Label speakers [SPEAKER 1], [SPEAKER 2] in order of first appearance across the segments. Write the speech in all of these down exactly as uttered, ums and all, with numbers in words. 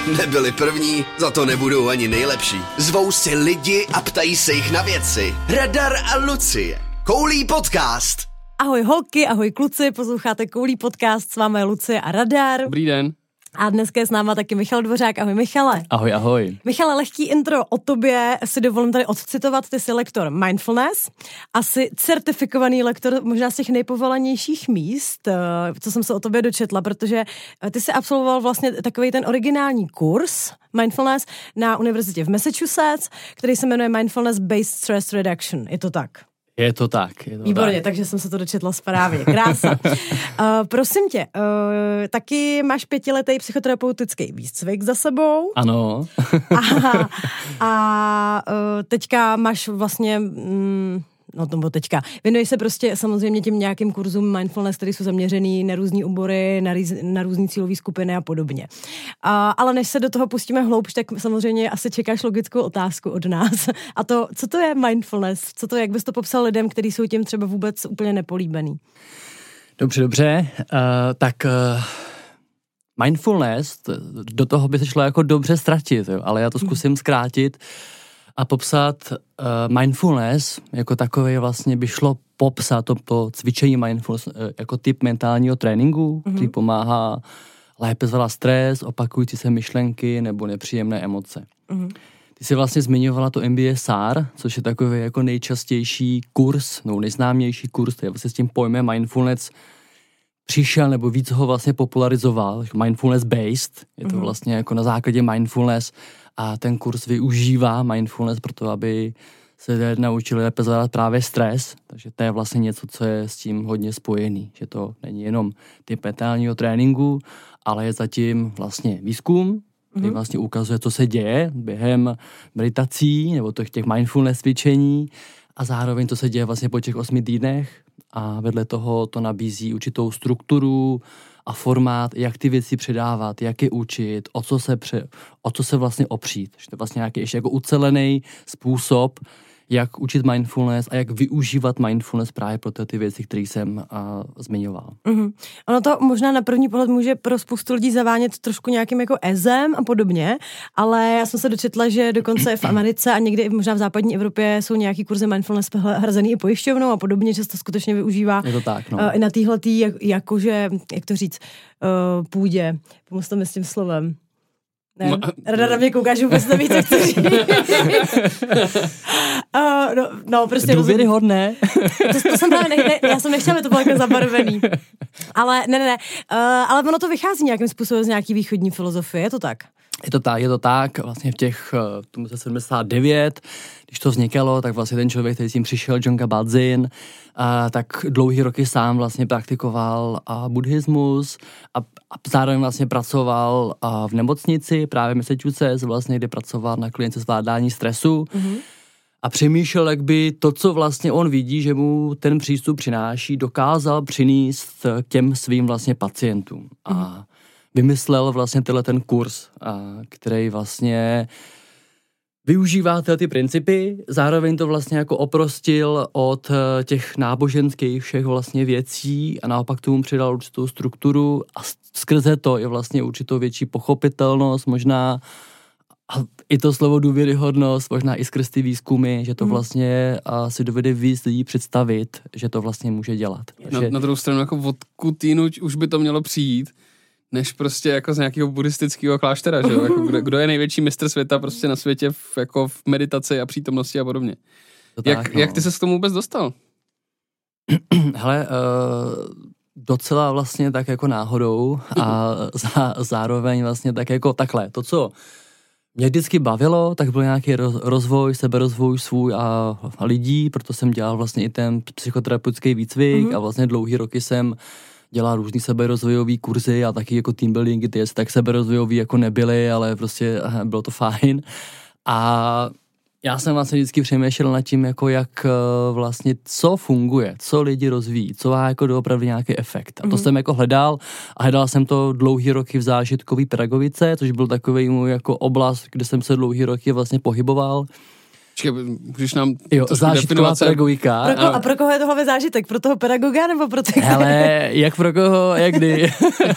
[SPEAKER 1] Nebyli první, za to nebudou ani nejlepší. Zvou si lidi a ptají se jich na věci. Radar a Lucie. Koulí podcast.
[SPEAKER 2] Ahoj holky, ahoj kluci, posloucháte Koulí podcast, s vámi je Lucie a Radar.
[SPEAKER 3] Dobrý den.
[SPEAKER 2] A dneska je s náma taky Michal Dvořák. Ahoj Michale.
[SPEAKER 3] Ahoj, ahoj.
[SPEAKER 2] Michale, lehký intro o tobě si dovolím tady odcitovat. Ty jsi lektor mindfulness, asi certifikovaný lektor možná z těch nejpovolanějších míst, co jsem se o tobě dočetla, protože ty jsi absolvoval vlastně takový ten originální kurz mindfulness na univerzitě v Massachusetts, který se jmenuje Mindfulness Based Stress Reduction. Je to tak?
[SPEAKER 3] Je to tak. Je to
[SPEAKER 2] Výborně,
[SPEAKER 3] tak.
[SPEAKER 2] Takže jsem se to dočetla správně. Krása. uh, prosím tě, uh, taky máš pětiletý psychoterapeutický výcvik za sebou.
[SPEAKER 3] Ano.
[SPEAKER 2] a a uh, teďka máš vlastně... Mm, No to teďka. Věnuješ se prostě samozřejmě těm nějakým kurzům mindfulness, které jsou zaměřený na různý obory, na, rýz, na různý cílové skupiny a podobně. A, ale než se do toho pustíme hloubš, tak samozřejmě asi čekáš logickou otázku od nás. A to, co to je mindfulness? Co to je, jak bys to popsal lidem, kteří jsou tím třeba vůbec úplně nepolíbený?
[SPEAKER 3] Dobře, dobře. Uh, tak uh, mindfulness, do toho by se šlo jako dobře ztratit, jo? Ale já to zkusím zkrátit a popsat uh, mindfulness jako takové vlastně by šlo popsat to, to cvičení mindfulness uh, jako typ mentálního tréninku, mm-hmm. který pomáhá lépe zvládat stres, opakující se myšlenky nebo nepříjemné emoce. Mm-hmm. Ty jsi vlastně zmiňovala to M B S R, což je takový jako nejčastější kurz, no nejznámější kurz, který vlastně s tím pojmem mindfulness přišel nebo víc ho vlastně popularizoval, mindfulness based, je to mm-hmm. vlastně jako na základě mindfulness a ten kurz využívá mindfulness proto, aby se naučili lépe zvládat právě stres, takže to je vlastně něco, co je s tím hodně spojený, že to není jenom typ mentálního tréninku, ale je zatím vlastně výzkum, který vlastně ukazuje, co se děje během meditací nebo těch, těch mindfulness cvičení a zároveň to se děje vlastně po těch osmi týdnech a vedle toho to nabízí určitou strukturu a formát, jak ty věci předávat, jak je učit, o co se, pře, o co se vlastně opřít. Že to je vlastně nějaký ještě jako ucelený způsob, jak učit mindfulness a jak využívat mindfulness právě pro ty věci, které jsem uh, zmiňoval.
[SPEAKER 2] Mm-hmm. Ono to možná na první pohled může pro spoustu lidí zavánět trošku nějakým jako ezem a podobně, ale já jsem se dočetla, že dokonce v Americe a někdy možná v západní Evropě jsou nějaký kurzy mindfulness hrazený i pojišťovnou a podobně, že se to skutečně využívá.
[SPEAKER 3] Je to tak, no.
[SPEAKER 2] uh, i na téhletý, jak, jakože, jak to říct, uh, půdě. Pomůžte mi s tím slovem. Ne, Rada na mě kouká, že vůbec neví, co chci říct. uh, no, no, prostě...
[SPEAKER 3] Důvěryhodné.
[SPEAKER 2] To, to jsem právě, ne, ne, já jsem nechtěla, aby to bylo jako zabarvený. Ale ne, ne, ne. Uh, ale ono to vychází nějakým způsobem z nějaký východní filozofie, je to tak?
[SPEAKER 3] Je to tak, je to tak. Vlastně v těch, v tom sedmdesát devět, když to vznikalo, tak vlastně ten člověk, který s tím přišel, Jon Kabat-Zinn, a tak dlouhý roky sám vlastně praktikoval a buddhismus a, a zároveň vlastně pracoval a v nemocnici, právě v Massachusetts, vlastně, kde pracoval na klinice zvládání stresu. Mm-hmm. A přemýšlel, jak by to, co vlastně on vidí, že mu ten přístup přináší, dokázal přinést k těm svým vlastně pacientům. A mm-hmm. vymyslel vlastně tenhle ten kurz, který vlastně využívá tyhle ty principy, zároveň to vlastně jako oprostil od těch náboženských všech vlastně věcí a naopak tomu přidal určitou strukturu a skrze to je vlastně určitou větší pochopitelnost, možná a i to slovo důvěryhodnost, možná i skrz ty výzkumy, že to vlastně a si dovede víc lidí představit, že to vlastně může dělat.
[SPEAKER 4] Na, na druhou stranu, jako odkud jinuť už by to mělo přijít, než prostě jako z nějakého buddhistického kláštera, že jo? Jako kdo, kdo je největší mistr světa prostě na světě v, jako v meditaci a přítomnosti a podobně. Jak, tak, no. jak ty ses k tomu vůbec dostal?
[SPEAKER 3] Hele, uh, docela vlastně tak jako náhodou a zá, zároveň vlastně tak jako takhle. To, co mě vždycky bavilo, tak byl nějaký rozvoj, seberozvoj svůj a, a lidí, proto jsem dělal vlastně i ten psychoterapeutický výcvik mm-hmm. a vlastně dlouhý roky jsem dělal různý seberozvojový kurzy a taky jako team buildingy, ty tak seberozvojový jako nebyly, ale prostě bylo to fajn. A já jsem vlastně vždycky přemýšlel nad tím, jako jak vlastně, co funguje, co lidi rozvíjí, co má jako doopravdy nějaký efekt. A to mm-hmm. jsem jako hledal a hledal jsem to dlouhý roky v zážitkové pedagogice, což byl takový můj jako oblast, kde jsem se dlouhý roky vlastně pohyboval.
[SPEAKER 4] Počkej, můžeš nám
[SPEAKER 3] Jo, zážitková pedagogika.
[SPEAKER 2] Pro ko- a pro koho je tohle zážitek? Pro toho pedagoga nebo pro ty?
[SPEAKER 3] Hele, jak pro koho, jak kdy.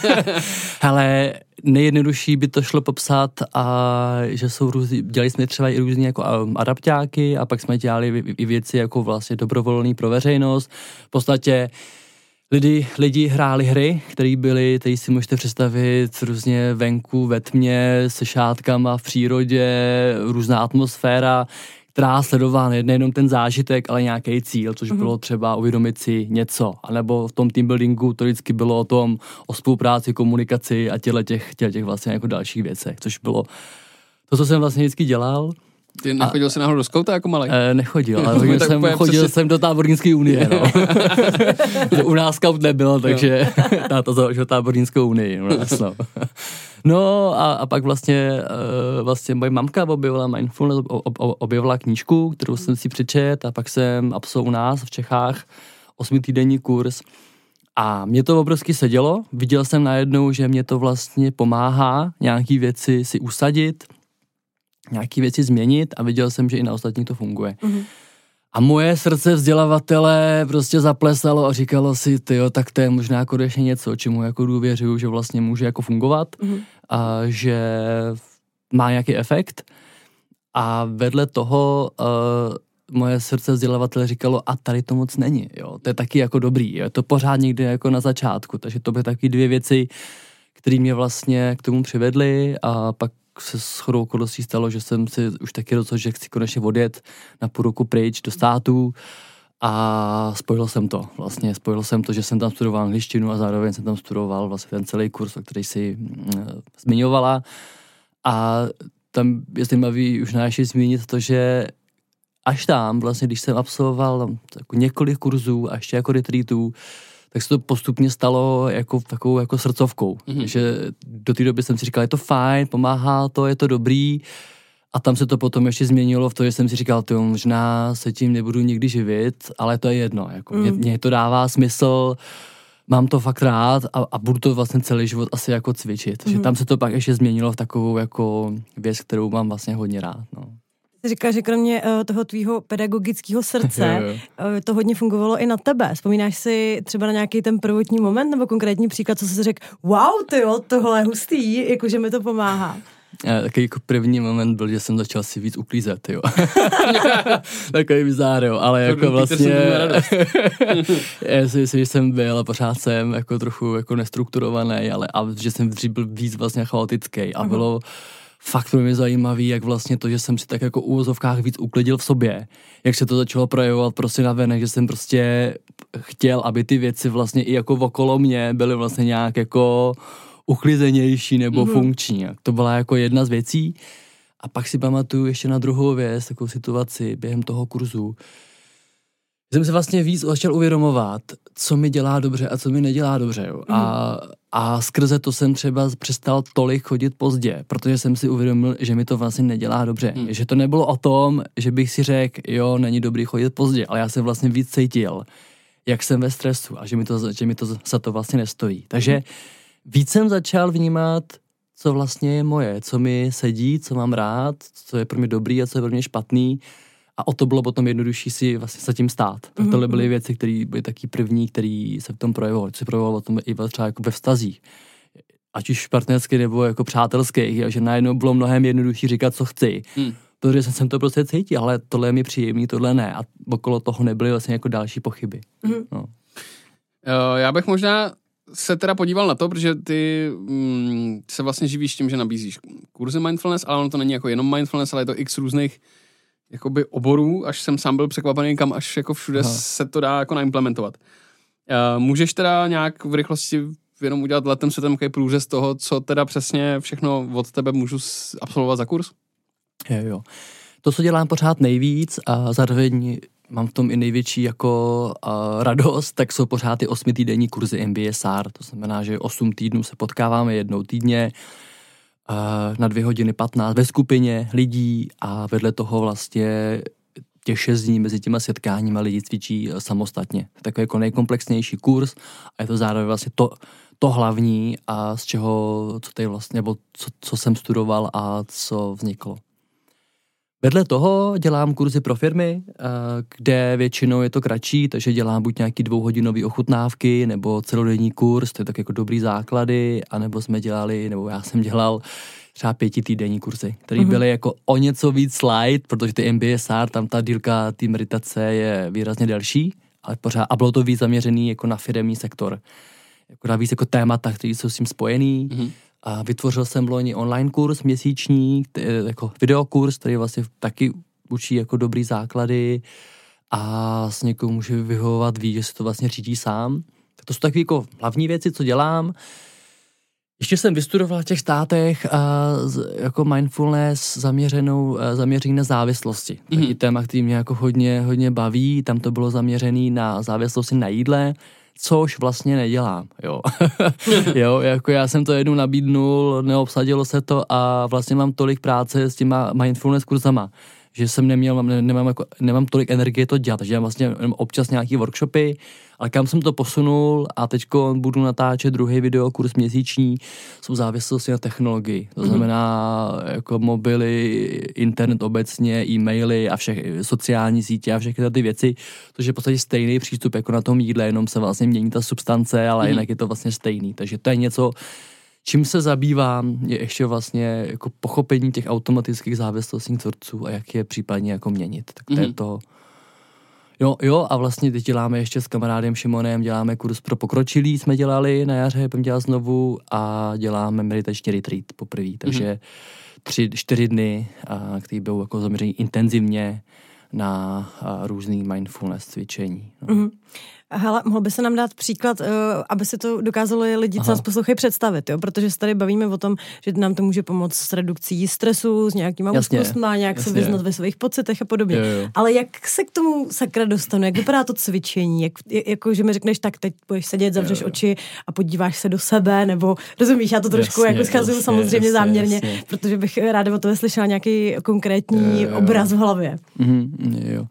[SPEAKER 3] Hele, nejjednodušší by to šlo popsat, a že jsou různý, dělali jsme třeba i různý jako adaptáky a pak jsme dělali i věci jako vlastně dobrovolný pro veřejnost. V podstatě Lidi, lidi hráli hry, které byly, tady si můžete představit, různě venku, ve tmě, se šátkama v přírodě, různá atmosféra, která sledovala nejenom ten zážitek, ale nějaký cíl, což mm-hmm. bylo třeba uvědomit si něco. A nebo v tom team buildingu to vždycky bylo o tom, o spolupráci, komunikaci a těle těch, těle těch vlastně jako dalších věcech, což bylo to, co jsem vlastně vždycky dělal.
[SPEAKER 4] Ty nechodil jsi náhodou do skauta jako malej?
[SPEAKER 3] E, nechodil, ale chodil, jsem, chodil jsem do tábornické unie, no. U nás skaut nebyl, takže táta založil tábornickou unii. No, no. no a, a pak vlastně, vlastně moje mamka objevila mindfulness, objevila knížku, kterou jsem si přečet, a pak jsem absolvoval u nás v Čechách osmitýdenní kurz. A mě to obrovsky sedělo, viděl jsem najednou, že mě to vlastně pomáhá nějaký věci si usadit, nějaký věci změnit, a viděl jsem, že i na ostatních to funguje. Mm-hmm. A moje srdce vzdělavatele prostě zaplesalo a říkalo si, tyjo, tak to je možná konečně něco, čemu jako důvěřuju, že vlastně může jako fungovat, mm-hmm. a že má nějaký efekt. A vedle toho uh, moje srdce vzdělavatele říkalo, a tady to moc není, jo, to je taky jako dobrý, jo? Je to pořád někde jako na začátku, takže to by taky dvě věci, které mě vlastně k tomu přivedly, a pak se shodou okolností stalo, že jsem si už taky rozhodl, že chci konečně odjet na půl roku pryč do států, a spojil jsem to. Vlastně spojil jsem to, že jsem tam studoval angličtinu a zároveň jsem tam studoval vlastně ten celý kurz, o který si mm, zmiňovala. A tam je zajímavý už náš zmínit to, že až tam, vlastně, když jsem absolvoval jako několik kurzů a ještě jako retreatů, tak se to postupně stalo jako takovou jako srdcovkou. Mm-hmm. Že do té doby jsem si říkal, je to fajn, pomáhá to, je to dobrý. A tam se to potom ještě změnilo v to, že jsem si říkal, to možná se tím nebudu nikdy živit, ale to je jedno. Jako, mm. mě, mě to dává smysl, mám to fakt rád, a, a budu to vlastně celý život asi jako cvičit. Mm. Že tam se to pak ještě změnilo v takovou jako věc, kterou mám vlastně hodně rád. No.
[SPEAKER 2] Jsi říkal, že kromě uh, toho tvýho pedagogického srdce uh, to hodně fungovalo i na tebe. Vzpomínáš si třeba na nějaký ten prvotní moment nebo konkrétní příklad, co jsi řekl, wow, tyjo, tohle je hustý, jakože mi to pomáhá.
[SPEAKER 3] A takový jako první moment byl, že jsem začal si víc uklízet, jo. Takový bizár, jo, ale jako to vlastně... Já si myslím, že jsem byl a pořád jsem jako trochu jako nestrukturovaný, ale a že jsem dřív byl víc vlastně chaotický a bylo fakt pro mě zajímavý, jak vlastně to, že jsem si tak jako v úvozovkách víc uklidil v sobě, jak se to začalo projevovat prostě na venek, že jsem prostě chtěl, aby ty věci vlastně i jako okolo mě byly vlastně nějak jako uklizenější nebo mm-hmm. funkční. To byla jako jedna z věcí. A pak si pamatuju ještě na druhou věc, takovou situaci během toho kurzu. Jsem se vlastně víc začal uvědomovat, co mi dělá dobře a co mi nedělá dobře. Jo. Mm. A, a skrze to jsem třeba přestal tolik chodit pozdě, protože jsem si uvědomil, že mi to vlastně nedělá dobře. Mm. Že to nebylo o tom, že bych si řekl, jo, není dobrý chodit pozdě, ale já jsem vlastně víc cítil, jak jsem ve stresu a že mi to, že mi to za to vlastně nestojí. Takže mm. víc jsem začal vnímat, co vlastně je moje, co mi sedí, co mám rád, co je pro mě dobrý a co je pro mě špatný. A o to bylo potom jednodušší si vlastně za tím stát. Tak tohle byly věci, které byly taky první, které se v tom projevovaly. Co se projevovalo o tom i třeba jako ve vztazích. Ať už partnerských nebo jako přátelských, že najednou bylo mnohem jednodušší říkat, co chci. Hmm. Protože jsem to prostě cítil, ale tohle je mi příjemný, tohle ne. A okolo toho nebyly vlastně jako další pochyby. Hmm. No.
[SPEAKER 4] Já bych možná se teda podíval na to, protože ty mm, se vlastně živíš tím, že nabízíš kurzy mindfulness, ale ono to není jako jenom mindfulness, ale je to x různých jakoby oborů, až jsem sám byl překvapený, kam až jako všude Aha. se to dá jako naimplementovat. Uh, můžeš teda nějak v rychlosti jenom udělat letem světem takový průřez toho, co teda přesně všechno od tebe můžu absolvovat za kurz?
[SPEAKER 3] Jo, jo. To, co dělám pořád nejvíc a zároveň mám v tom i největší jako uh, radost, tak jsou pořád ty osmitýdenní kurzy M B S R. To znamená, že osm týdnů se potkáváme jednou týdně, na dvě hodiny patnáct ve skupině lidí a vedle toho vlastně těch šest dní mezi těma setkáníma lidi cvičí samostatně. Takový jako nejkomplexnější kurz a je to zároveň vlastně to, to hlavní a z čeho, co tady vlastně, nebo co, co jsem studoval a co vzniklo. Vedle toho dělám kurzy pro firmy, kde většinou je to kratší, takže dělám buď nějaký dvouhodinový ochutnávky, nebo celodenní kurz, to je tak jako dobrý základy, anebo jsme dělali, nebo já jsem dělal třeba pětitýdenní kurzy, které mm-hmm. byly jako o něco víc slide, protože ty M B S R, tam ta dílka té meditace je výrazně delší, ale pořád, a bylo to víc zaměřený jako na firemní sektor. Jako na víc jako témata, které jsou s tím spojený. Mm-hmm. A vytvořil jsem loni online kurz měsíční, jako videokurs, který vlastně taky učí jako dobrý základy a s někomu může vyhovovat, ví, že se to vlastně řídí sám. Tak to jsou takové jako hlavní věci, co dělám. Ještě jsem vystudoval v těch státech a jako mindfulness zaměřenou, zaměřený na závislosti. Mm-hmm. Taky téma, který mě jako hodně, hodně baví, tam to bylo zaměřený na závislosti na jídle, což vlastně nedělám, jo. jo, jako já jsem to jednou nabídnul, neobsadilo se to a vlastně mám tolik práce s těma mindfulness kurzama, že jsem neměl, ne, nemám, jako, nemám tolik energie to dělat, takže já vlastně občas nějaký workshopy, ale kam jsem to posunul a teďko budu natáčet druhý videokurs měsíční, jsou závislosti na technologii, to znamená mm-hmm. jako mobily, internet obecně, e-maily a všech sociální sítě a všechny ty věci, což je v podstatě stejný přístup jako na tom jídle, jenom se vlastně mění ta substance, ale mm-hmm. jinak je to vlastně stejný, takže to je něco, čím se zabývám, je ještě vlastně jako pochopení těch automatických závislostních vzorců a jak je případně jako měnit. Tak to mm-hmm. je to. Jo, jo, a vlastně teď děláme ještě s kamarádem Šimonem, děláme kurz pro pokročilý, jsme dělali na jaře, budeme dělat znovu a děláme meditační retreat poprvé, takže mm-hmm. tři, čtyři dny, a, který budou jako zaměřený intenzivně na a, různý mindfulness cvičení. No. Mm-hmm.
[SPEAKER 2] Hele, mohl by se nám dát příklad, uh, aby si to dokázali lidi, co nás poslouchají, představit, jo? Protože se tady bavíme o tom, že nám to může pomoct s redukcí stresu, s nějakýma úzkostma, nějak jasně. se vyznat ve svých pocitech a podobně. Jo, jo. Ale jak se k tomu sakra dostanu? Jak vypadá to cvičení? Jak, jako, že mi řekneš, tak teď budeš sedět, zavřeš jo, jo. oči a podíváš se do sebe, nebo rozumíš, já to trošku jasně, jako schazuju samozřejmě jasně, záměrně, jasně. protože bych ráda o toho slyšela nějaký konkrétní jo, jo. obraz v hlavě.
[SPEAKER 3] Mhm, jo.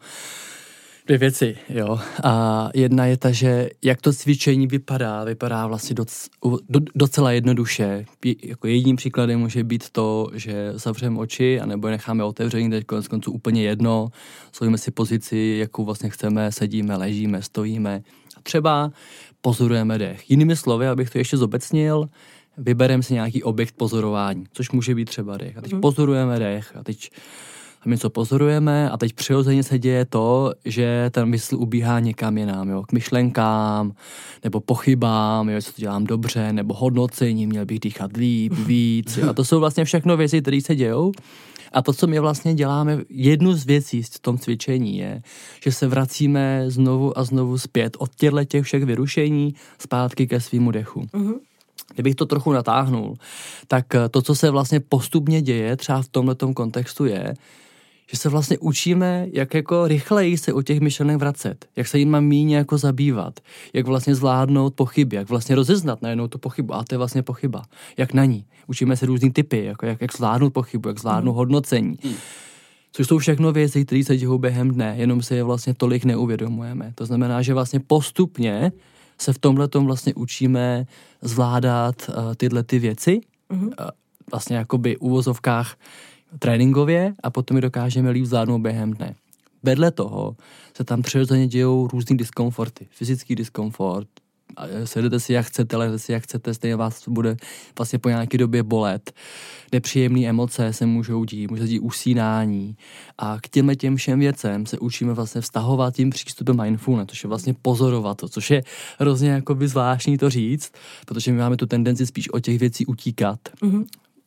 [SPEAKER 3] Dvě věci, jo. A jedna je ta, že jak to cvičení vypadá, vypadá vlastně doc, do, docela jednoduše. Jako jedním příkladem může být to, že zavřeme oči, anebo je necháme otevřený, teď konec konců úplně jedno, stojíme si pozici, jakou vlastně chceme, sedíme, ležíme, stojíme. A třeba pozorujeme dech. Jinými slovy, abych to ještě zobecnil, vybereme si nějaký objekt pozorování, což může být třeba dech. A teď mm. pozorujeme dech a teď a my co pozorujeme a teď přirozeně se děje to, že ten mysl ubíhá někam jinam, jo, k myšlenkám, nebo pochybám, jo, co to dělám dobře, nebo hodnocení, měl bych dýchat líp, víc. Jo. A to jsou vlastně všechno věci, které se dějou. A to, co my vlastně děláme, jednu z věcí v tom cvičení je, že se vracíme znovu a znovu zpět od těchto těch všech vyrušení zpátky ke svýmu dechu. Uh-huh. Kdybych to trochu natáhnul, tak to, co se vlastně postupně děje, třeba v tomhletom kontextu je, že se vlastně učíme, jak jako rychleji se o těch myšlenek vracet, jak se jim míň jako zabývat, jak vlastně zvládnout pochyby, jak vlastně rozeznat najednou tu pochybu, a to je vlastně pochyba, jak na ní. Učíme se různý typy, jako jak, jak zvládnout pochybu, jak zvládnout mm. hodnocení. Mm. Což jsou všechno věci, které se dějou během dne, jenom se je vlastně tolik neuvědomujeme. To znamená, že vlastně postupně se v tomhletom vlastně učíme zvládat uh, tyhle ty věci, mm. uh, vlastně jakoby v uvozovkách tréninkově a potom je dokážeme líp zvládnout během dne. Vedle toho se tam přirozeně dějou různý diskomforty. Fyzický diskomfort, sedete si jak chcete, lehte si jak chcete, stejně vás bude vlastně po nějaké době bolet. Nepříjemné emoce se můžou dít, může dít usínání. A k těmhle těm všem věcem se učíme vlastně vztahovat tím přístupem mindfulness, což je vlastně pozorovat to, což je hrozně jakoby zvláštní to říct, protože my máme tu tendenci spíš od těch věcí utíkat. Mm-hmm.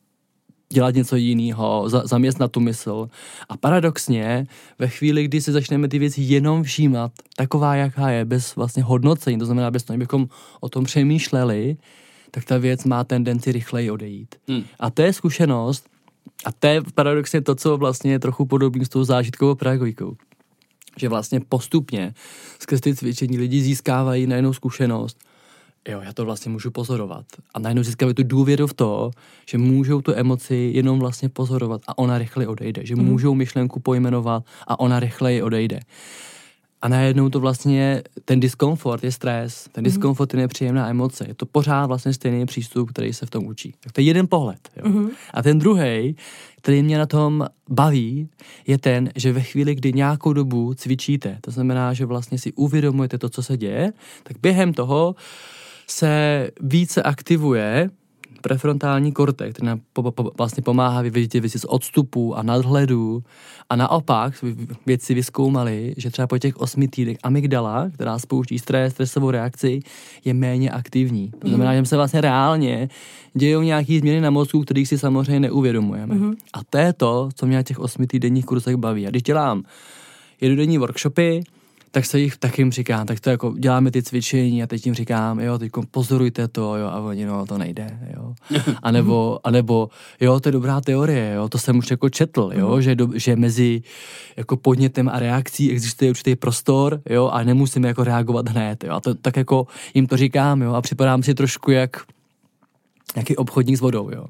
[SPEAKER 3] Dělat něco jiného, za, zaměstnat tu mysl. A paradoxně, ve chvíli, kdy si začneme ty věci jenom všímat, taková, jaká je, bez vlastně hodnocení, to znamená, bez toho, abychom o tom přemýšleli, tak ta věc má tendenci rychleji odejít. Hmm. A to je zkušenost, a to je paradoxně to, co vlastně je trochu podobný s tou zážitkovou pedagogikou. Že vlastně postupně skrz ty cvičení lidi získávají najednou zkušenost, jo, já to vlastně můžu pozorovat. A najednou získávají tu důvěru v to, že můžou tu emoci jenom vlastně pozorovat a ona rychleji odejde. Že mm. můžou myšlenku pojmenovat a ona rychleji odejde. a najednou to vlastně, ten diskomfort je stres, ten diskomfort je nepříjemná emoce, je to pořád vlastně stejný přístup, který se v tom učí. Tak to je jeden pohled. Jo. Mm-hmm. A ten druhej, který mě na tom baví, je ten, že ve chvíli, kdy nějakou dobu cvičíte, to znamená, že vlastně si uvědomujete to, co se děje, tak během toho se více aktivuje prefrontální kortex, který nám po, po, vlastně pomáhá vyvidět věci z odstupu a nadhledu. A naopak věci vyzkoumali, že třeba po těch osmi týdnech amygdala, která spouští stres, stresovou reakci, je méně aktivní. To znamená, že se vlastně reálně dějou nějaké změny na mozku, kterých si samozřejmě neuvědomujeme. Mm-hmm. A to je to, co mě na těch osmi týdenních kurzech baví. A když dělám jednodenní workshopy, tak se jich taky jim říkám, tak to jako děláme ty cvičení a teď jim říkám, jo, teď pozorujte to, jo, a oni, no, to nejde, jo. A nebo, a nebo, jo, to je dobrá teorie, jo, to jsem už jako četl, jo, že, do, že mezi jako podnětem a reakcí existuje určitý prostor, jo, a nemusíme jako reagovat hned, jo, a to tak jako jim to říkám, jo, a připadám si trošku jak nějaký obchodník s vodou, jo.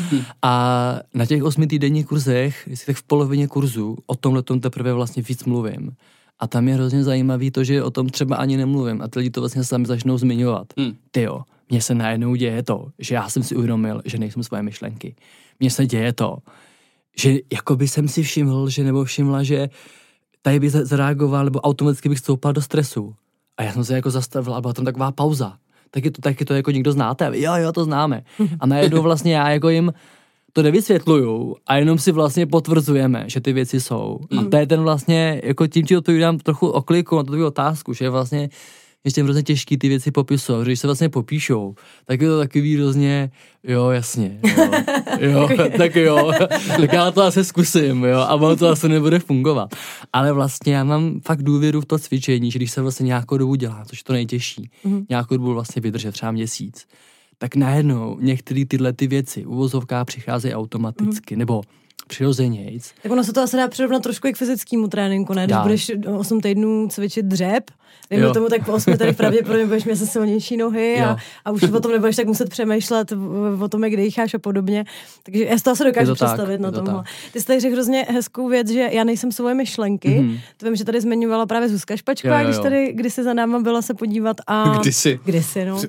[SPEAKER 3] A na těch osmi týdenních kurzech, jestli tak v polovině kurzu, o tomhletom teprve vlastně víc mluvím. A tam je hrozně zajímavý to, že o tom třeba ani nemluvím a ty lidi to vlastně sami začnou zmiňovat. Hmm. Tyjo, mně se najednou děje to, že já jsem si uvědomil, že nejsem svoje myšlenky. Mně se děje to, že jakoby jsem si všiml, že nebo všimla, že tady bych zareagoval, nebo automaticky bych stoupal do stresu. A já jsem se jako zastavil a byla tam taková pauza. Taky to, taky to jako někdo znáte? Jo, jo, to známe. A najednou vlastně já jako jim to nevysvětluju a jenom si vlastně potvrzujeme, že ty věci jsou. Mm. A to je ten vlastně, jako tím ti odpovídám trochu okliku na tu tvou otázku, že vlastně je těm hrozně těžký ty věci popisovat, když se vlastně popíšou, tak je to takový hrozně, jo, jasně, jo, jo tak jo, tak já to asi zkusím, jo, a ono to asi nebude fungovat. Ale vlastně já mám fakt důvěru v to cvičení, že když se vlastně nějakou dobu dělá, což je to nejtěžší, mm. nějakou dobu vlastně vydržet, třeba měsíc, tak najednou některé tyhle ty věci uvozovká přicházejí automaticky, mm. nebo přirozenějc.
[SPEAKER 2] Tak ono se to asi dá přirovnat trošku i k fyzickému tréninku, ne? Když dá. Budeš osm týdnů cvičit dřep, dejme tomu, tak po osmi tady pravděpodobně budeš mít silnější nohy a, a už o tom nebudeš tak muset přemýšlet o tom, jak dýcháš a podobně. Takže já z toho se dokážu to představit tak, na tomhle. To Ty jsi tady řekl hrozně hezkou věc, že já nejsem svoje myšlenky. Mm-hmm. To vím, že tady zmiňovala právě Zuzka Špačková, když tady kdysi za náma byla se podívat a...
[SPEAKER 4] Kdysi.
[SPEAKER 2] Kdysi, no.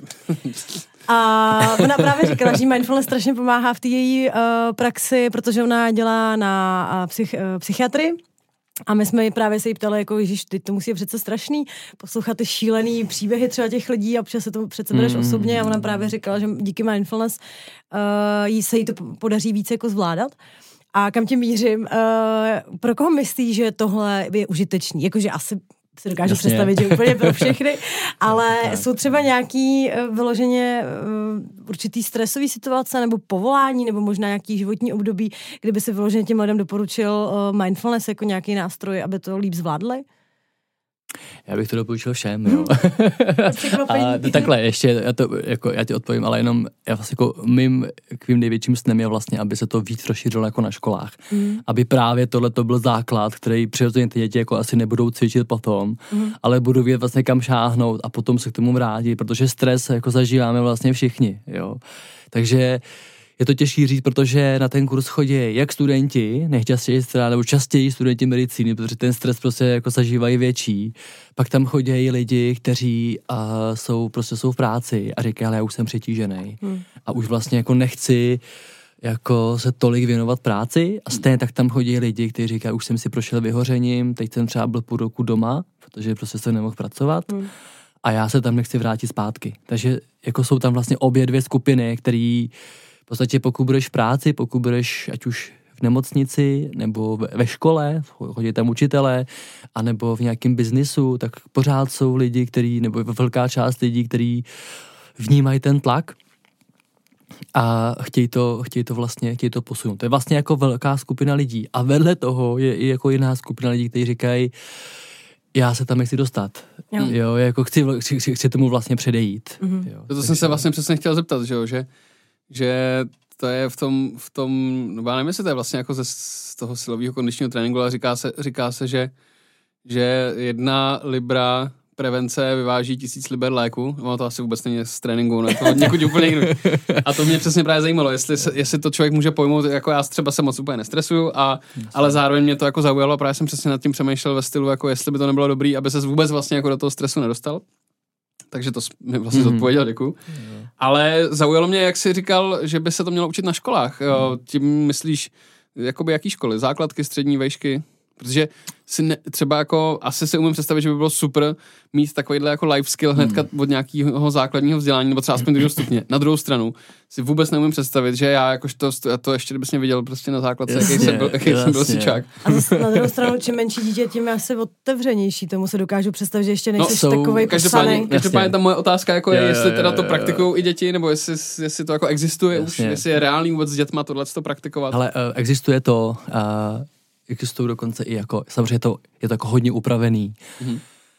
[SPEAKER 2] A ona právě říkala, že mindfulness strašně pomáhá v té její uh, praxi, protože ona dělá na uh, psych, uh, psychiatrii. A my jsme ji právě se jí ptali, jako ježiš, teď to musí být přece strašný, poslouchat ty šílený příběhy třeba těch lidí a občas se to přece bereš mm. osobně a ona právě říkala, že díky mindfulness uh, jí se jí to podaří více jako zvládat. A kam tím mířím, uh, pro koho myslí, že tohle je užitečný? Jakože asi si dokážu Jasně. představit, že úplně pro všechny, ale tak. Jsou třeba nějaký uh, vyloženě uh, určitý stresový situace nebo povolání, nebo možná nějaký životní období, kdyby si vyloženě těm lidem doporučil uh, mindfulness jako nějaký nástroj, aby to líp zvládli?
[SPEAKER 3] Já bych to doporučil všem, jo. A takhle, ještě, já, to, jako, já ti odpovím, ale jenom já vlastně jako mým kvým největším snem je vlastně, aby se to víc rozšířilo jako na školách. Mm. Aby právě tohle to byl základ, který přirozeně ty děti jako asi nebudou cvičit potom, mm. ale budou vědět vlastně kam šáhnout a potom se k tomu vrátí, protože stres jako zažíváme vlastně všichni, jo. Takže je to těžší říct, protože na ten kurz chodí jak studenti, nejčastěji nebo častěji studenti medicíny, protože ten stres prostě jako zažívají větší. Pak tam chodí lidi, kteří uh, jsou prostě jsou v práci a říkají, ale já už jsem přetížený hmm. a už vlastně jako nechci jako se tolik věnovat práci a stejně tak tam chodí lidi, kteří říkají, už jsem si prošel vyhořením, teď jsem třeba byl půl roku doma, protože prostě jsem nemohl pracovat. Hmm. A já se tam nechci vrátit zpátky. Takže jako jsou tam vlastně obě dvě skupiny, které v podstatě pokud budeš v práci, pokud budeš ať už v nemocnici, nebo ve škole, chodí tam učitelé, anebo v nějakém biznisu, tak pořád jsou lidi, který, nebo velká část lidí, kteří vnímají ten tlak a chtějí to, chtějí to vlastně, chtějí to posunout. To je vlastně jako velká skupina lidí. A vedle toho je i jako jiná skupina lidí, kteří říkají, já se tam nechci dostat. Jo, jo jako chci, chci, chci tomu vlastně předejít. Mm-hmm. Jo,
[SPEAKER 4] to jsem se vlastně přesně chtěl zeptat, že jo, že že to je v tom, v tom, no já nevím, jestli to je vlastně jako ze z toho silového kondičního tréninku, ale říká se, říká se že, že jedna libra prevence vyváží tisíc liber léku, no to asi vůbec není z tréninku, no to někud úplně jiný. A to mě přesně právě zajímalo, jestli, se, jestli to člověk může pojmout, jako já třeba se moc úplně nestresuju, a, ale zároveň mě to jako zaujalo a právě jsem přesně nad tím přemýšlel ve stylu, jako jestli by to nebylo dobrý, aby se vůbec vlastně jako do toho stresu nedostal. Takže to mi vlastně mm-hmm. zodpověděl, děkuju. Mm-hmm. Ale zaujalo mě, jak jsi říkal, že by se to mělo učit na školách. Jo, tím myslíš, jakoby jaký školy? Základky, střední, vejšky? Protože si ne, třeba jako, asi si umím představit, že by bylo super mít takovýhle jako life skill hnedka hmm. od nějakého základního vzdělání, nebo třeba aspoň druhého stupně. Na druhou stranu si vůbec neumím představit, že já jakož to, já to ještě kdybys mě viděl prostě na základce, jaký jsem byl, jaký jsem byl sičák.
[SPEAKER 2] A zase na druhou stranu, čím menší dítě, tím je asi otevřenější, tomu se dokážu představit, že ještě nejseš no, takovej
[SPEAKER 4] každopádně, každopádně ta moje otázka jako je, je, jestli teda to praktikují i děti, nebo jestli, jestli to jako existuje jasně. už, jestli je reálný vůbec s dětma tohleto praktikovat.
[SPEAKER 3] Ale uh, existuje to, uh, existují dokonce i jako, samozřejmě to, je to jako hodně upravený. Mm-hmm.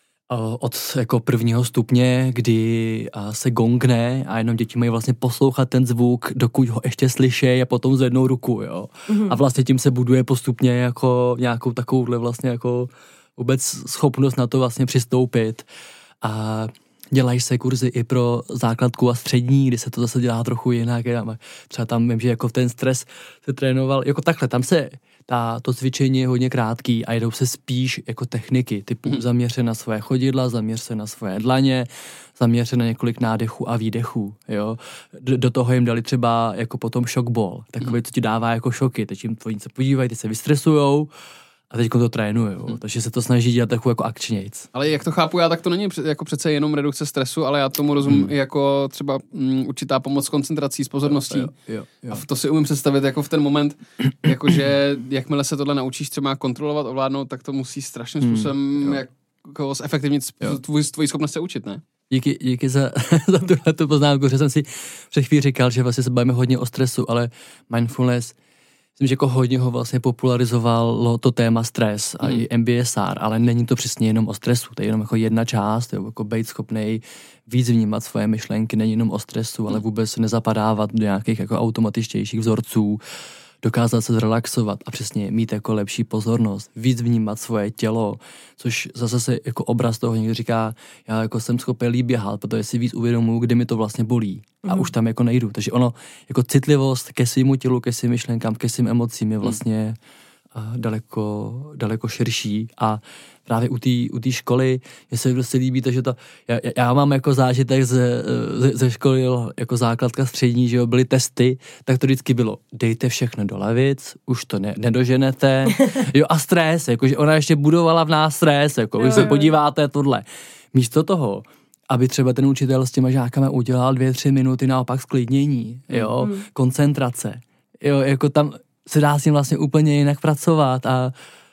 [SPEAKER 3] Od jako prvního stupně, kdy se gongne a jenom děti mají vlastně poslouchat ten zvuk, dokud ho ještě slyšejí a potom zvednou ruku, jo. Mm-hmm. A vlastně tím se buduje postupně jako nějakou takovouhle vlastně jako vůbec schopnost na to vlastně přistoupit. A dělají se kurzy i pro základku a střední, kdy se to zase dělá trochu jinak. Třeba tam vím, že jako ten stres se trénoval, jako takhle, tam se ta, to cvičení je hodně krátký a jedou se spíš jako techniky, typu mm. zaměř se na svoje chodidla, zaměř se na svoje dlaně, zaměř se na několik nádechů a výdechů, jo. Do, do toho jim dali třeba jako potom shockball, takový, co ti dává jako šoky, teď jim tvojí se podívají, ty se vystresujou, a teď to trénujou, hmm. takže se to snaží dělat takovou jako akčnějc.
[SPEAKER 4] Ale jak to chápu já, tak to není jako přece jenom redukce stresu, ale já tomu rozumím hmm. jako třeba um, určitá pomoc s koncentrací, s pozorností. Jo, jo, jo. A to si umím představit jako v ten moment, jakože jakmile se tohle naučíš třeba kontrolovat, ovládnout, tak to musí strašným způsobem hmm. jako zefektivnit tvůj, tvoji schopnost se učit, ne?
[SPEAKER 3] Díky, díky za, za tuhletu poznámku, že jsem si před chvíli říkal, že vlastně se bavíme hodně o stresu, ale mindfulness myslím, že jako hodně ho vlastně popularizovalo to téma stres a hmm. i M B S R, ale není to přesně jenom o stresu, to je jenom jako jedna část, jo, jako být schopnej víc vnímat svoje myšlenky, není jenom o stresu, ale vůbec nezapadávat do nějakých jako automatičtějších vzorců, dokázat se zrelaxovat a přesně mít jako lepší pozornost, víc vnímat svoje tělo, což zase se jako obraz toho někdo říká, já jako jsem schopen líp běhat, protože si víc uvědomuji, kde mi to vlastně bolí a mm. už tam jako nejdu. Takže ono, jako citlivost ke svému tělu, ke svým myšlenkám, ke svým emocím je vlastně mm. daleko, daleko širší a právě u té u té školy, mně se prostě líbí to, že to, já, já mám jako zážitek ze, ze, ze školy, jako základka střední, že jo, byly testy, tak to vždycky bylo, dejte všechno do lavic, už to ne, nedoženete, jo a stres, jakože ona ještě budovala v nás stres, jako když se podíváte tohle. Místo toho, aby třeba ten učitel s těma žákama udělal dvě, tři minuty naopak sklidnění, jo, mm. koncentrace, jo, jako tam se dá s tím vlastně úplně jinak pracovat a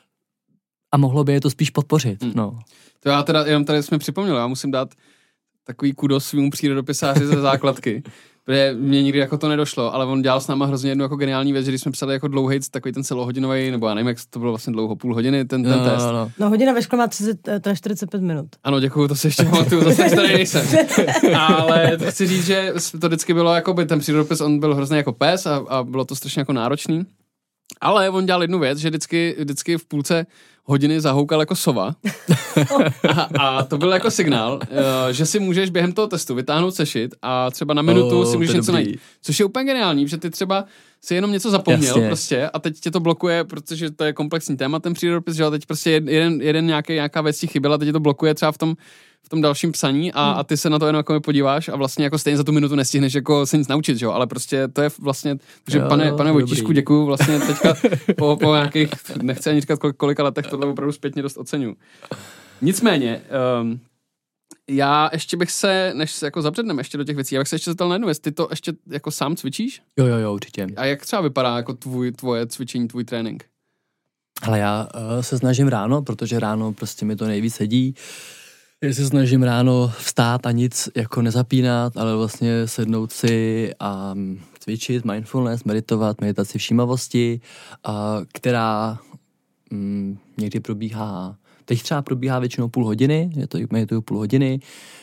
[SPEAKER 3] A mohlo by je to spíš podpořit, hmm. no.
[SPEAKER 4] To já teda, jenom tady jsme připomněli, já musím dát takový kudos svýmu přírodopisáři ze základky, protože mě nikdy jako to nedošlo, ale on dělal s náma hrozně jednu jako geniální věc, že když jsme psali jako dlouhej, takový ten celohodinový, nebo já nevím, jak to bylo vlastně dlouho, půl hodiny, ten, ten
[SPEAKER 3] no,
[SPEAKER 4] test.
[SPEAKER 3] No, no.
[SPEAKER 2] no hodina ve škole má třicet, čtyřicet pět minut.
[SPEAKER 4] Ano, děkuju, to se ještě pamatuju, zase starý nejsem. Ale chci říct, že to vždycky bylo jako by ten přírodopis, on byl hrozně jako pes a, a bylo to strašně jako náročný. Ale on dělal jednu věc, že vždycky, vždycky v půlce hodiny zahoukal jako sova. A, a to byl jako signál, že si můžeš během toho testu vytáhnout sešit a třeba na minutu oh, si můžeš něco najít. Což je úplně geniální, že ty třeba si jenom něco zapomněl Jasně. prostě a teď tě to blokuje, protože to je komplexní téma, ten přírodopis, že teď prostě jeden, jeden nějaký, nějaká věc ti chyběla, teď tě to blokuje třeba v tom v tom dalším psaní a, hmm. a ty se na to jenom jako podíváš a vlastně jako stejně za tu minutu nestihneš jako se nic naučit, že jo, ale prostě to je vlastně, že jo, pane, pane Vojtíšku, děkuju vlastně teďka po, po nějakých, nechci ani říkat kolik, kolika letech, tohle opravdu zpětně dost oceňuji. Nicméně, um, já ještě bych se, než se jako zabředneme ještě do těch věcí, já bych se ještě zeptal na jednu věc, ty to ještě jako sám cvičíš?
[SPEAKER 3] Jo, jo, jo, určitě.
[SPEAKER 4] A jak třeba vypadá jako tvůj, tvoje cvičení, tvůj trénink?
[SPEAKER 3] Ale já uh, se snažím ráno, protože ráno prostě mi to nejvíc sedí. Já se snažím ráno vstát a nic jako nezapínat, ale vlastně sednout si a cvičit mindfulness, meditovat, meditaci všímavosti, a která mm, někdy probíhá, teď třeba probíhá většinou půl hodiny, je to medituju půl hodiny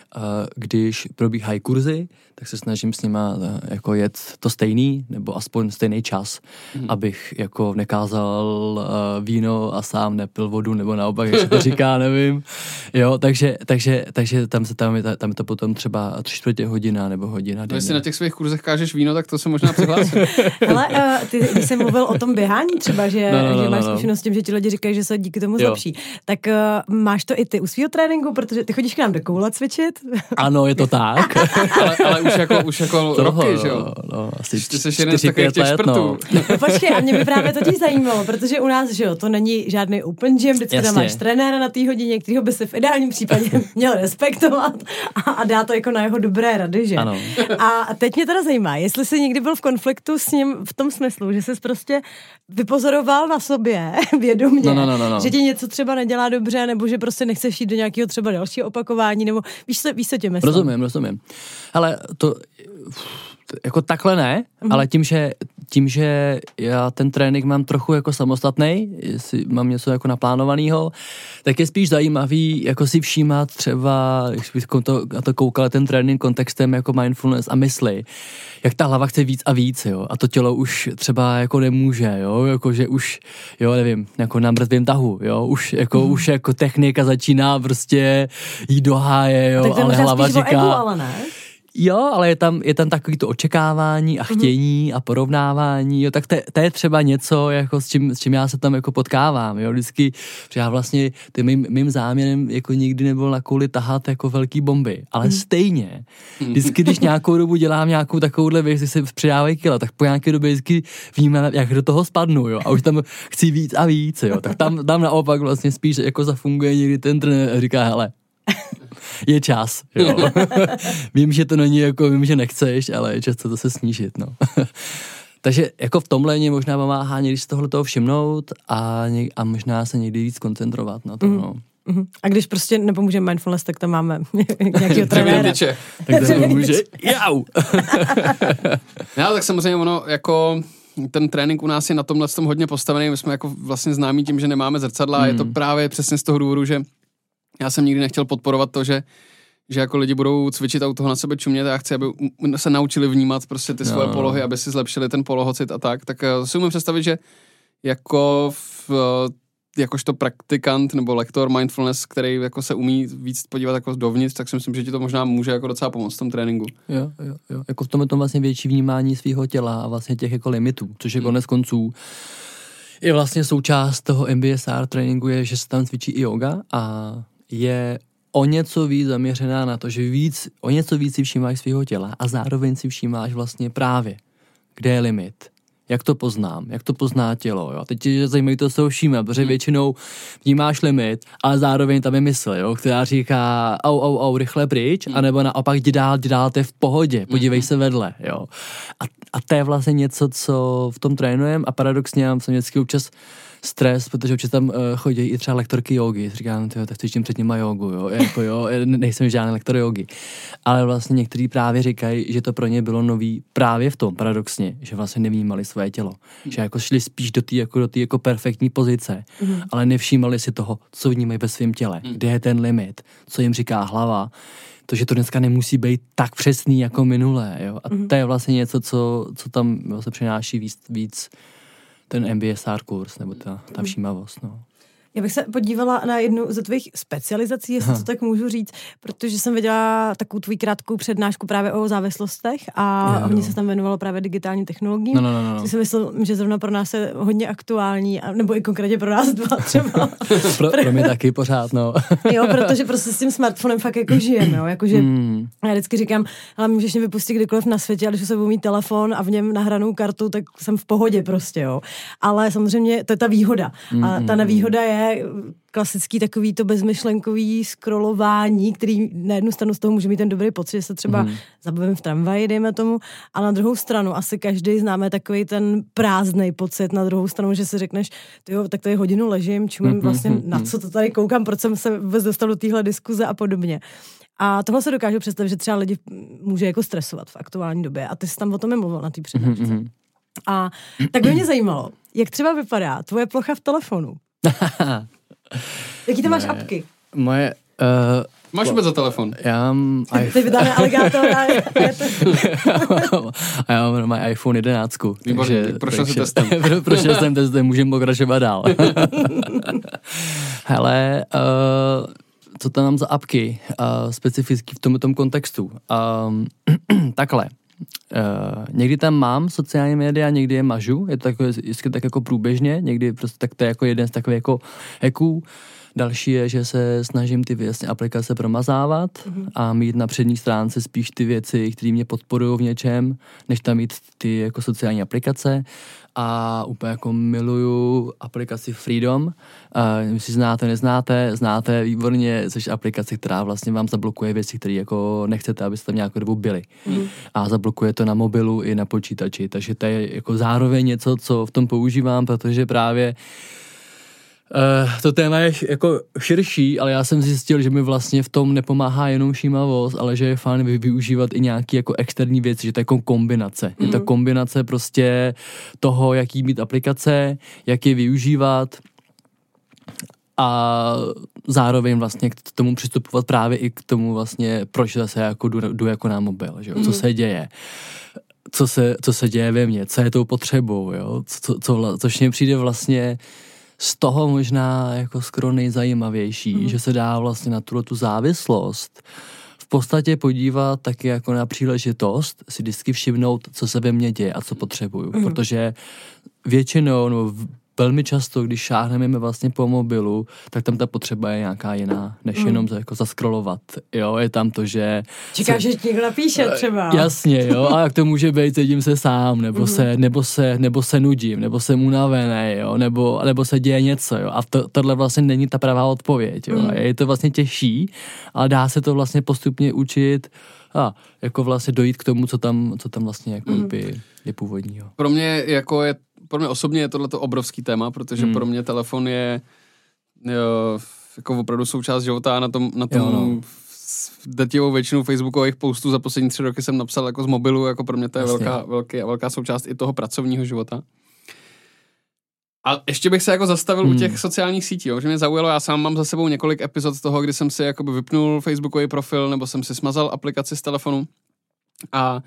[SPEAKER 3] když probíhají kurzy, tak se snažím s nima jako jet to stejný, nebo aspoň stejný čas, mm. abych jako nekázal víno a sám nepil vodu, nebo naopak, jak se to říká, nevím. Jo, takže, takže, takže tam, se, tam, je, tam je to potom třeba tři čtvrtě hodina nebo hodina denně.
[SPEAKER 4] No, jestli na těch svých kurzech kážeš víno, tak to se možná přihlásí.
[SPEAKER 2] Hele, uh, ty, když jsem mluvil o tom běhání třeba, že, no, no, no, že máš no, no. zkušenost s tím, že ti lidi říkají, že se díky tomu zlepší, tak uh, máš to i ty u svýho tréninku, protože ty chodíš k nám do koule cvičit.
[SPEAKER 3] Ano, je to tak.
[SPEAKER 4] ale, ale už jako, už jako
[SPEAKER 3] Toho,
[SPEAKER 4] roky, že jo?
[SPEAKER 3] No, asi
[SPEAKER 4] ty jsi jeden z takových těch šprtů.
[SPEAKER 2] No. Počkej, a mě by právě to tím zajímalo, protože u nás, že jo, to není žádný open gym, vždycky Jasně. tam máš trenéra na té hodině, kterýho by se v ideálním případě měl respektovat a, a dá to jako na jeho dobré rady, že?
[SPEAKER 3] Ano.
[SPEAKER 2] A teď mě teda zajímá, jestli jsi někdy byl v konfliktu s ním v tom smyslu, že jsi prostě vypozoroval na sobě vědomě,
[SPEAKER 3] no, no, no, no, no.
[SPEAKER 2] že ti něco třeba nedělá dobře, nebo že prostě nechceš jít do nějakého třeba dalšího opakování, nebo víš se, víš se tě myslím.
[SPEAKER 3] Rozumím, rozumím. Ale to jako takhle ne, mm. ale tím že, tím, že já ten trénink mám trochu jako samostatný, jestli mám něco jako naplánovaného, tak je spíš zajímavý jako si všímat třeba, když bych to, na to koukal ten trénink kontextem jako mindfulness a mysli, jak ta hlava chce víc a víc, jo, a to tělo už třeba jako nemůže, jo, jako že už, jo, nevím, jako na mrtvém tahu, jo, už jako, mm. už jako technika začíná prostě jít do háje, jo, ale hlava říká...
[SPEAKER 2] egu, ale ne?
[SPEAKER 3] Jo, ale je tam, je tam takový to očekávání a chtění a porovnávání, jo, tak to, to je třeba něco, jako s čím, s čím já se tam jako potkávám, jo, vždycky, že já vlastně tím mým, mým záměrem jako nikdy nebyl na kouli tahat jako velký bomby, ale mm. stejně, vždycky, když nějakou dobu dělám nějakou takovouhle věc, když se přidávají kila, tak po nějaké době vždycky vnímám, jak do toho spadnu, jo, a už tam chci víc a víc, jo, tak tam, tam naopak vlastně spíš jako zafunguje někdy ten trenér a říká, hele, je čas, jo. Vím, že to není jako, vím, že nechceš, ale je čas to se snížit, no. Takže jako v tomhle mě možná pomáhá někdy z tohle toho všimnout a, něk, a možná se někdy víc koncentrovat na to, mm. no.
[SPEAKER 2] Mm-hmm. A když prostě nepomůže mindfulness, tak tam máme nějakého trenéra.
[SPEAKER 3] Tak to pomůže. Jau!
[SPEAKER 4] No, tak samozřejmě ono jako... Ten trénink u nás je na tomhle tom hodně postavený, my jsme jako vlastně známí tím, že nemáme zrcadla mm. a je to právě přesně z toho důvodu, že já jsem nikdy nechtěl podporovat to, že, že jako lidi budou cvičit a u toho na sebe čumět a já chci, aby se naučili vnímat prostě ty svoje no. polohy, aby si zlepšili ten polohocit a tak, tak si umím představit, že jako v, jakožto praktikant nebo lektor mindfulness, který jako se umí víc podívat jako dovnitř, tak si myslím, že ti to možná může jako docela pomoct v tom tréninku.
[SPEAKER 3] Jo, jo, jo. Jako v tom je to vlastně větší vnímání svého těla a vlastně těch jako limitů, což je konec konců je vlastně součást toho M B S R tréninku je, že se tam cvičí i yoga a je o něco víc zaměřená na to, že víc, o něco víc si všímáš svého těla a zároveň si všímáš vlastně právě, kde je limit, jak to poznám, jak to pozná tělo, jo. Teď tě zajímají to, co všímat, protože většinou vnímáš limit, ale zároveň tam je mysl, jo, která říká au, au, au, rychle pryč, anebo naopak jdi dál, jdi dál, to je v pohodě, podívej se vedle, jo. A, a to je vlastně něco, co v tom trénujeme a paradoxně já jsem vždycky občas stres, protože občas tam uh, chodí i třeba lektorky jógy. Říkám, tyjo, tak cvičím před nima jógu, jo. Jako, jo, nejsem žádný lektor jógy. Ale vlastně někteří právě říkají, že to pro ně bylo nový právě v tom, paradoxně, že vlastně nevnímali své tělo. Mm. Že jako šli spíš do té jako, do té jako perfektní pozice, mm. ale nevšímali si toho, co vnímají ve svém těle. Mm. Kde je ten limit, co jim říká hlava. To, že to dneska nemusí být tak přesný jako minulé, jo. A mm. to je vlastně něco, co, co tam vlastně přináší víc, víc ten M B S R kurz, nebo ta, ta všímavost, no.
[SPEAKER 2] Já bych se podívala na jednu ze tvých specializací, jestli to tak můžu říct, protože jsem viděla takovou tvou krátkou přednášku právě o závislostech a jo, jo. Hodně se tam věnovalo právě digitálním technologiím.
[SPEAKER 3] No, no, no, no.
[SPEAKER 2] Si myslím, že zrovna pro nás je hodně aktuální, nebo i konkrétně pro nás dva třeba.
[SPEAKER 3] pro, pro mě taky pořád, no.
[SPEAKER 2] Jo, protože prostě s tím smartphonem fakt jako žijeme, jo, jakože mm. já vždycky říkám, ale můžeš mě vypustit kdykoliv na světě, ale když se budu mít telefon a v něm nahranou kartu, tak jsem v pohodě prostě, jo. Ale samozřejmě to je ta výhoda. A ta nevýhoda je klasický takový to bezmyšlenkový scrollování, který na jednu stranu z toho může mít ten dobrý pocit, že se třeba mm. zabavím v tramvaji, dejme tomu, a na druhou stranu asi každý známe takový ten prázdnej pocit, na druhou stranu, že si řekneš, tyjo, tak tady hodinu ležím, čumím vlastně na co to tady koukám, proč jsem se vůbec dostal do téhle diskuze a podobně. A tohle se dokážu představit, že třeba lidi může jako stresovat v aktuální době a ty jsi tam o tom mluvil na té přednášce. Mm-hmm. A tak by mě zajímalo, jak třeba vypadá tvoje plocha v telefonu? Jaký to máš apky?
[SPEAKER 3] Moje, uh,
[SPEAKER 4] Máš vůbec za telefon?
[SPEAKER 3] Já mám
[SPEAKER 2] iPhone. Ty vydáme aligátor a je to...
[SPEAKER 3] a já mám můj iPhone jedenáct.
[SPEAKER 4] Výborně, prošel si testem.
[SPEAKER 3] Prošel jsem testem, můžeme pokračovat dál. Hele, uh, co tam mám za apky, uh, specificky v tomto kontextu. Um, takhle. Uh, někdy tam mám sociální média, někdy je mažu, je to takové, tak jako průběžně, někdy prostě tak to je jako jeden z takových jako hacků. Další je, že se snažím ty vlastně aplikace promazávat mm-hmm. a mít na přední stránce spíš ty věci, které mě podporují v něčem, než tam mít ty jako sociální aplikace. A úplně jako miluju aplikaci Freedom. Uh, jestli znáte, neznáte, znáte výborně, což je aplikace, která vlastně vám zablokuje věci, které jako nechcete, abyste tam nějakou dobu byli. Mm. A zablokuje to na mobilu i na počítači. Takže to je jako zároveň něco, co v tom používám, protože právě Uh, to téma je jako širší, ale já jsem zjistil, že mi vlastně v tom nepomáhá jenom všímavost, ale že je fajn využívat i nějaký jako externí věci, že to je jako kombinace. Mm. Je to kombinace prostě toho, jaký mít aplikace, jak je využívat a zároveň vlastně k tomu přistupovat právě i k tomu vlastně, proč zase jako jdu, jdu jako na mobil, že jo? Co mm. se děje. Co se, co se děje ve mně, co je tou potřebou, jo? Co, co, což mě přijde vlastně z toho možná jako skoro nejzajímavější, mm. že se dá vlastně na tu, tu závislost v podstatě podívat taky jako na příležitost si vždycky všimnout, co se ve mně děje a co potřebuju, mm. protože většinou, no velmi často, když šáhneme vlastně po mobilu, tak tam ta potřeba je nějaká jiná, než mm. jenom jako zaskrolovat, jo, je tam to, že...
[SPEAKER 2] Čekáš, že ti někdo napíše třeba.
[SPEAKER 3] Jasně, jo, a jak to může být, cítím se sám, nebo, mm. se, nebo, se, nebo se nudím, nebo jsem unavený, jo, nebo, nebo se děje něco, jo, a to, tohle vlastně není ta pravá odpověď, jo, mm. a je to vlastně těžší, ale dá se to vlastně postupně učit a jako vlastně dojít k tomu, co tam, co tam vlastně jako mm. by je původního.
[SPEAKER 4] Pro mě jako je Pro mě osobně je tohleto obrovský téma, protože hmm. pro mě telefon je jo, jako opravdu součást života a na tom, na tom jo, no. drtivou většinu facebookových postů za poslední tři roky jsem napsal jako z mobilu, jako pro mě to je velká, velká, velká součást i toho pracovního života. A ještě bych se jako zastavil hmm. u těch sociálních sítí, jo, že mě zaujalo, já sám mám za sebou několik epizod z toho, kdy jsem si jakoby vypnul facebookový profil, nebo jsem si smazal aplikaci z telefonu a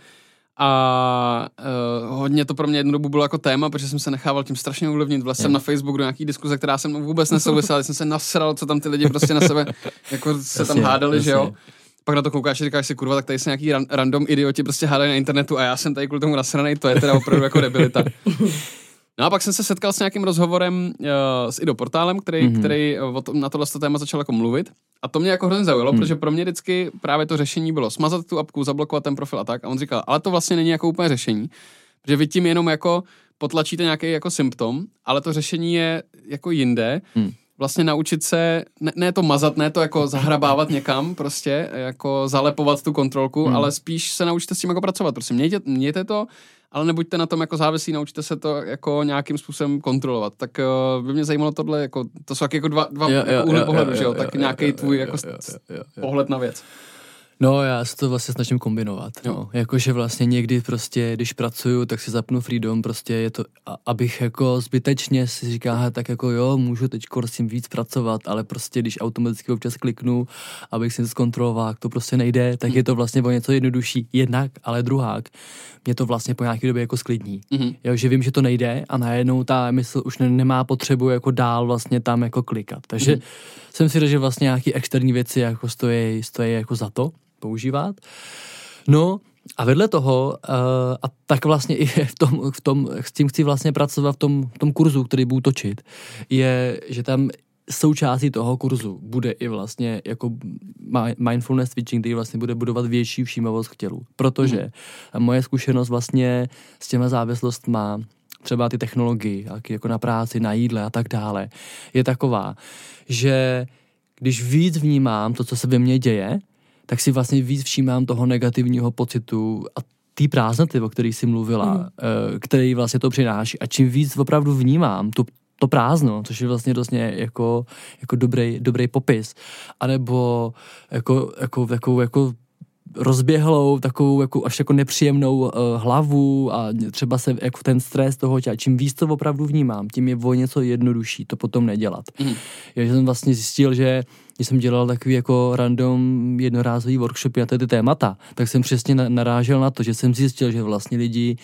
[SPEAKER 4] A uh, hodně to pro mě jednu dobu bylo jako téma, protože jsem se nechával tím strašně ovlivnit. Vlez jsem na Facebook do nějaký diskuze, která se mnou vůbec nesouvisela, jsem se nasral, co tam ty lidi prostě na sebe jako se jasně, tam hádali, jasně. Že jo. Pak na to koukáš a říkáš si, kurva, tak tady se nějaký ran, random idioti prostě hádají na internetu a já jsem tady kvůli tomu nasranej, to je teda opravdu jako debilita. No a pak jsem se setkal s nějakým rozhovorem uh, s Ido Portálem, který, mm-hmm. který uh, na tohle téma začal jako mluvit. A to mě jako hrozně zaujalo, mm. protože pro mě vždycky právě to řešení bylo smazat tu apku, zablokovat ten profil a tak. A on říkal, ale to vlastně není jako úplně řešení, protože vy tím jenom jako potlačíte nějaký jako symptom, ale to řešení je jako jinde. Mm. Vlastně naučit se, ne, ne to mazat, ne to jako zahrabávat někam, prostě jako zalepovat tu kontrolku, mm. ale spíš se naučíte s tím jako pracovat. Prostě mějte, mějte to, ale nebuďte na tom jako závislí, naučte se to jako nějakým způsobem kontrolovat. Tak uh, by mě zajímalo tohle, jako, to jsou jako dva, dva jo, jako úhly pohledu, že jo, tak nějaký tvůj jako jo, jo, jo, jo. pohled na věc.
[SPEAKER 3] No, já se to vlastně snažím kombinovat, no. Jakože vlastně někdy prostě, když pracuju, tak si zapnu Freedom, prostě je to, abych jako zbytečně si říká, tak jako jo, můžu teď s tím víc pracovat, ale prostě když automaticky občas kliknu, abych si to zkontroloval, jak to prostě nejde, tak mm. je to vlastně o něco jednodušší, jednak, ale druhák, mě to vlastně po nějaké době jako sklidní. Mm-hmm. Jo, že vím, že to nejde a najednou ta mysl už nemá potřebu jako dál vlastně tam jako klikat. Takže mm. jsem si řekl, že vlastně nějaký externí věci jako stojí, stojí jako za to používat. No a vedle toho, uh, a tak vlastně i v tom, v tom, s tím chci vlastně pracovat v tom, v tom kurzu, který budu točit, je, že tam součástí toho kurzu bude i vlastně jako mindfulness cvičení, který vlastně bude budovat větší všímavost k tělu. Protože mm. moje zkušenost vlastně s těma závislostma, třeba ty technologie, jako na práci, na jídle a tak dále, je taková, že když víc vnímám to, co se ve mně děje, tak si vlastně víc všímám toho negativního pocitu a té prázdnoty, o který jsi mluvila, mm. který vlastně to přináší. A čím víc opravdu vnímám to, to prázdno, což je vlastně dost jako, jako dobrý, dobrý popis, anebo jako, jako, jako, jako rozběhlou, takovou jako, až jako nepříjemnou uh, hlavu a třeba se jako ten stres toho těla. Čím víc to opravdu vnímám, tím je o něco jednodušší to potom nedělat. Mm. Já jsem vlastně zjistil, že když jsem dělal takový jako random jednorázový workshopy na ty témata, tak jsem přesně narážel na to, že jsem zjistil, že vlastně lidi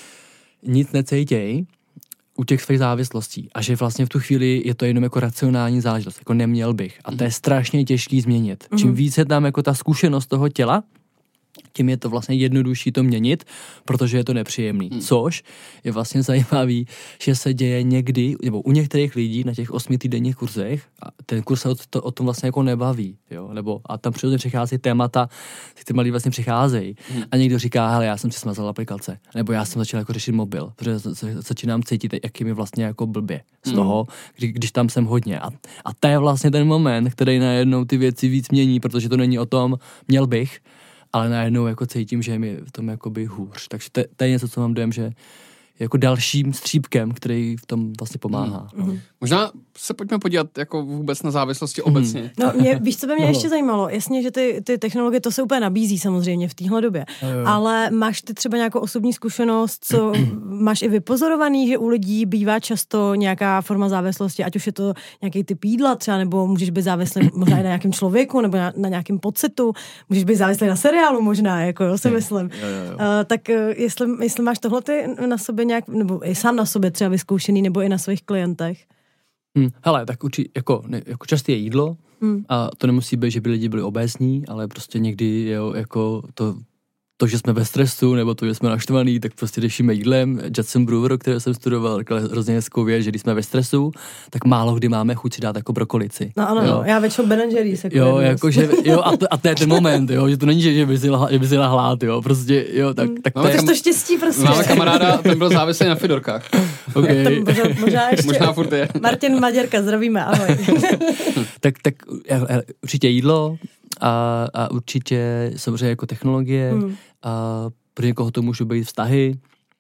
[SPEAKER 3] nic necejtějí u těch svých závislostí a že vlastně v tu chvíli je to jenom jako racionální záležitost, jako neměl bych. A to je strašně těžký změnit. Mm. Čím víc je tam jako ta zkušenost toho těla, tím je to vlastně jednodušší to měnit, protože je to nepříjemný. Hmm. Což je vlastně zajímavý, že se děje někdy, nebo u některých lidí na těch osmi týdenních kurzech, a ten kurz se o, to, o tom vlastně jako nebaví, jo, nebo a tam přirozeně přichází témata, ty lidi vlastně přicházejí. Hmm. A někdo říká, hele, já jsem si smazal aplikace, nebo já jsem začal jako řešit mobil, protože začínám cítit, jaký mi vlastně jako blbě z toho, kdy, když tam jsem hodně. A, a to je vlastně ten moment, který najednou ty věci víc mění, protože to není o tom, měl bych, ale najednou jako cítím, že je mi v tom jakoby hůř. Takže to, to je něco, co mám dojem, že jako dalším střípkem, který v tom vlastně pomáhá.
[SPEAKER 4] Mm. No. Možná se pojďme podívat jako vůbec na závislosti obecně.
[SPEAKER 2] Mm. No, mě, víš, co by mě no. ještě zajímalo? Jasně, že ty, ty technologie, to se úplně nabízí samozřejmě v téhle době, no, ale máš ty třeba nějakou osobní zkušenost, co máš i vypozorovaný, že u lidí bývá často nějaká forma závislosti, ať už je to nějaký typ jídla třeba, nebo můžeš být závislý možná i na nějakém člověku, nebo na, na nějakém pocitu, můžeš být závislý na seriálu možná, jako jo, si myslím. Jo, jo, jo. Uh, tak uh, jestli, jestli máš tohle ty na sobě nějak, nebo i sám na sobě třeba vyzkoušený, nebo i na svých klientech?
[SPEAKER 3] Hmm, hele, tak určitě, jako, ne, jako časté je jídlo hmm. a to nemusí být, že by lidi byli obézní, ale prostě někdy je jako to, to, že jsme ve stresu, nebo to, že jsme naštvaný, tak prostě řešíme jídlem. Judson Brewer, který jsem studoval, řekl hrozně hezkou věc, že když jsme ve stresu, tak málo kdy máme chuť si dát jako brokolici.
[SPEAKER 2] No ano, jo. Já většinou Ben and Jerry's. Jako
[SPEAKER 3] jo, jakože, jo, a to, a to je ten moment, jo, že to není, že, že by si lahla, že by si hlad, jo, prostě, jo, tak, tak
[SPEAKER 2] no, to je... to štěstí prostě.
[SPEAKER 4] Máme kamaráda, ten byl závislý na Fidorkách.
[SPEAKER 3] Okay.
[SPEAKER 2] možná, možná, ještě...
[SPEAKER 4] možná furt je.
[SPEAKER 2] Martin Maděrka, zdravíme, ahoj.
[SPEAKER 3] tak, tak určitě jídlo a, a určitě samozřejmě jako technologie, hmm. a pro někoho to můžou být vztahy.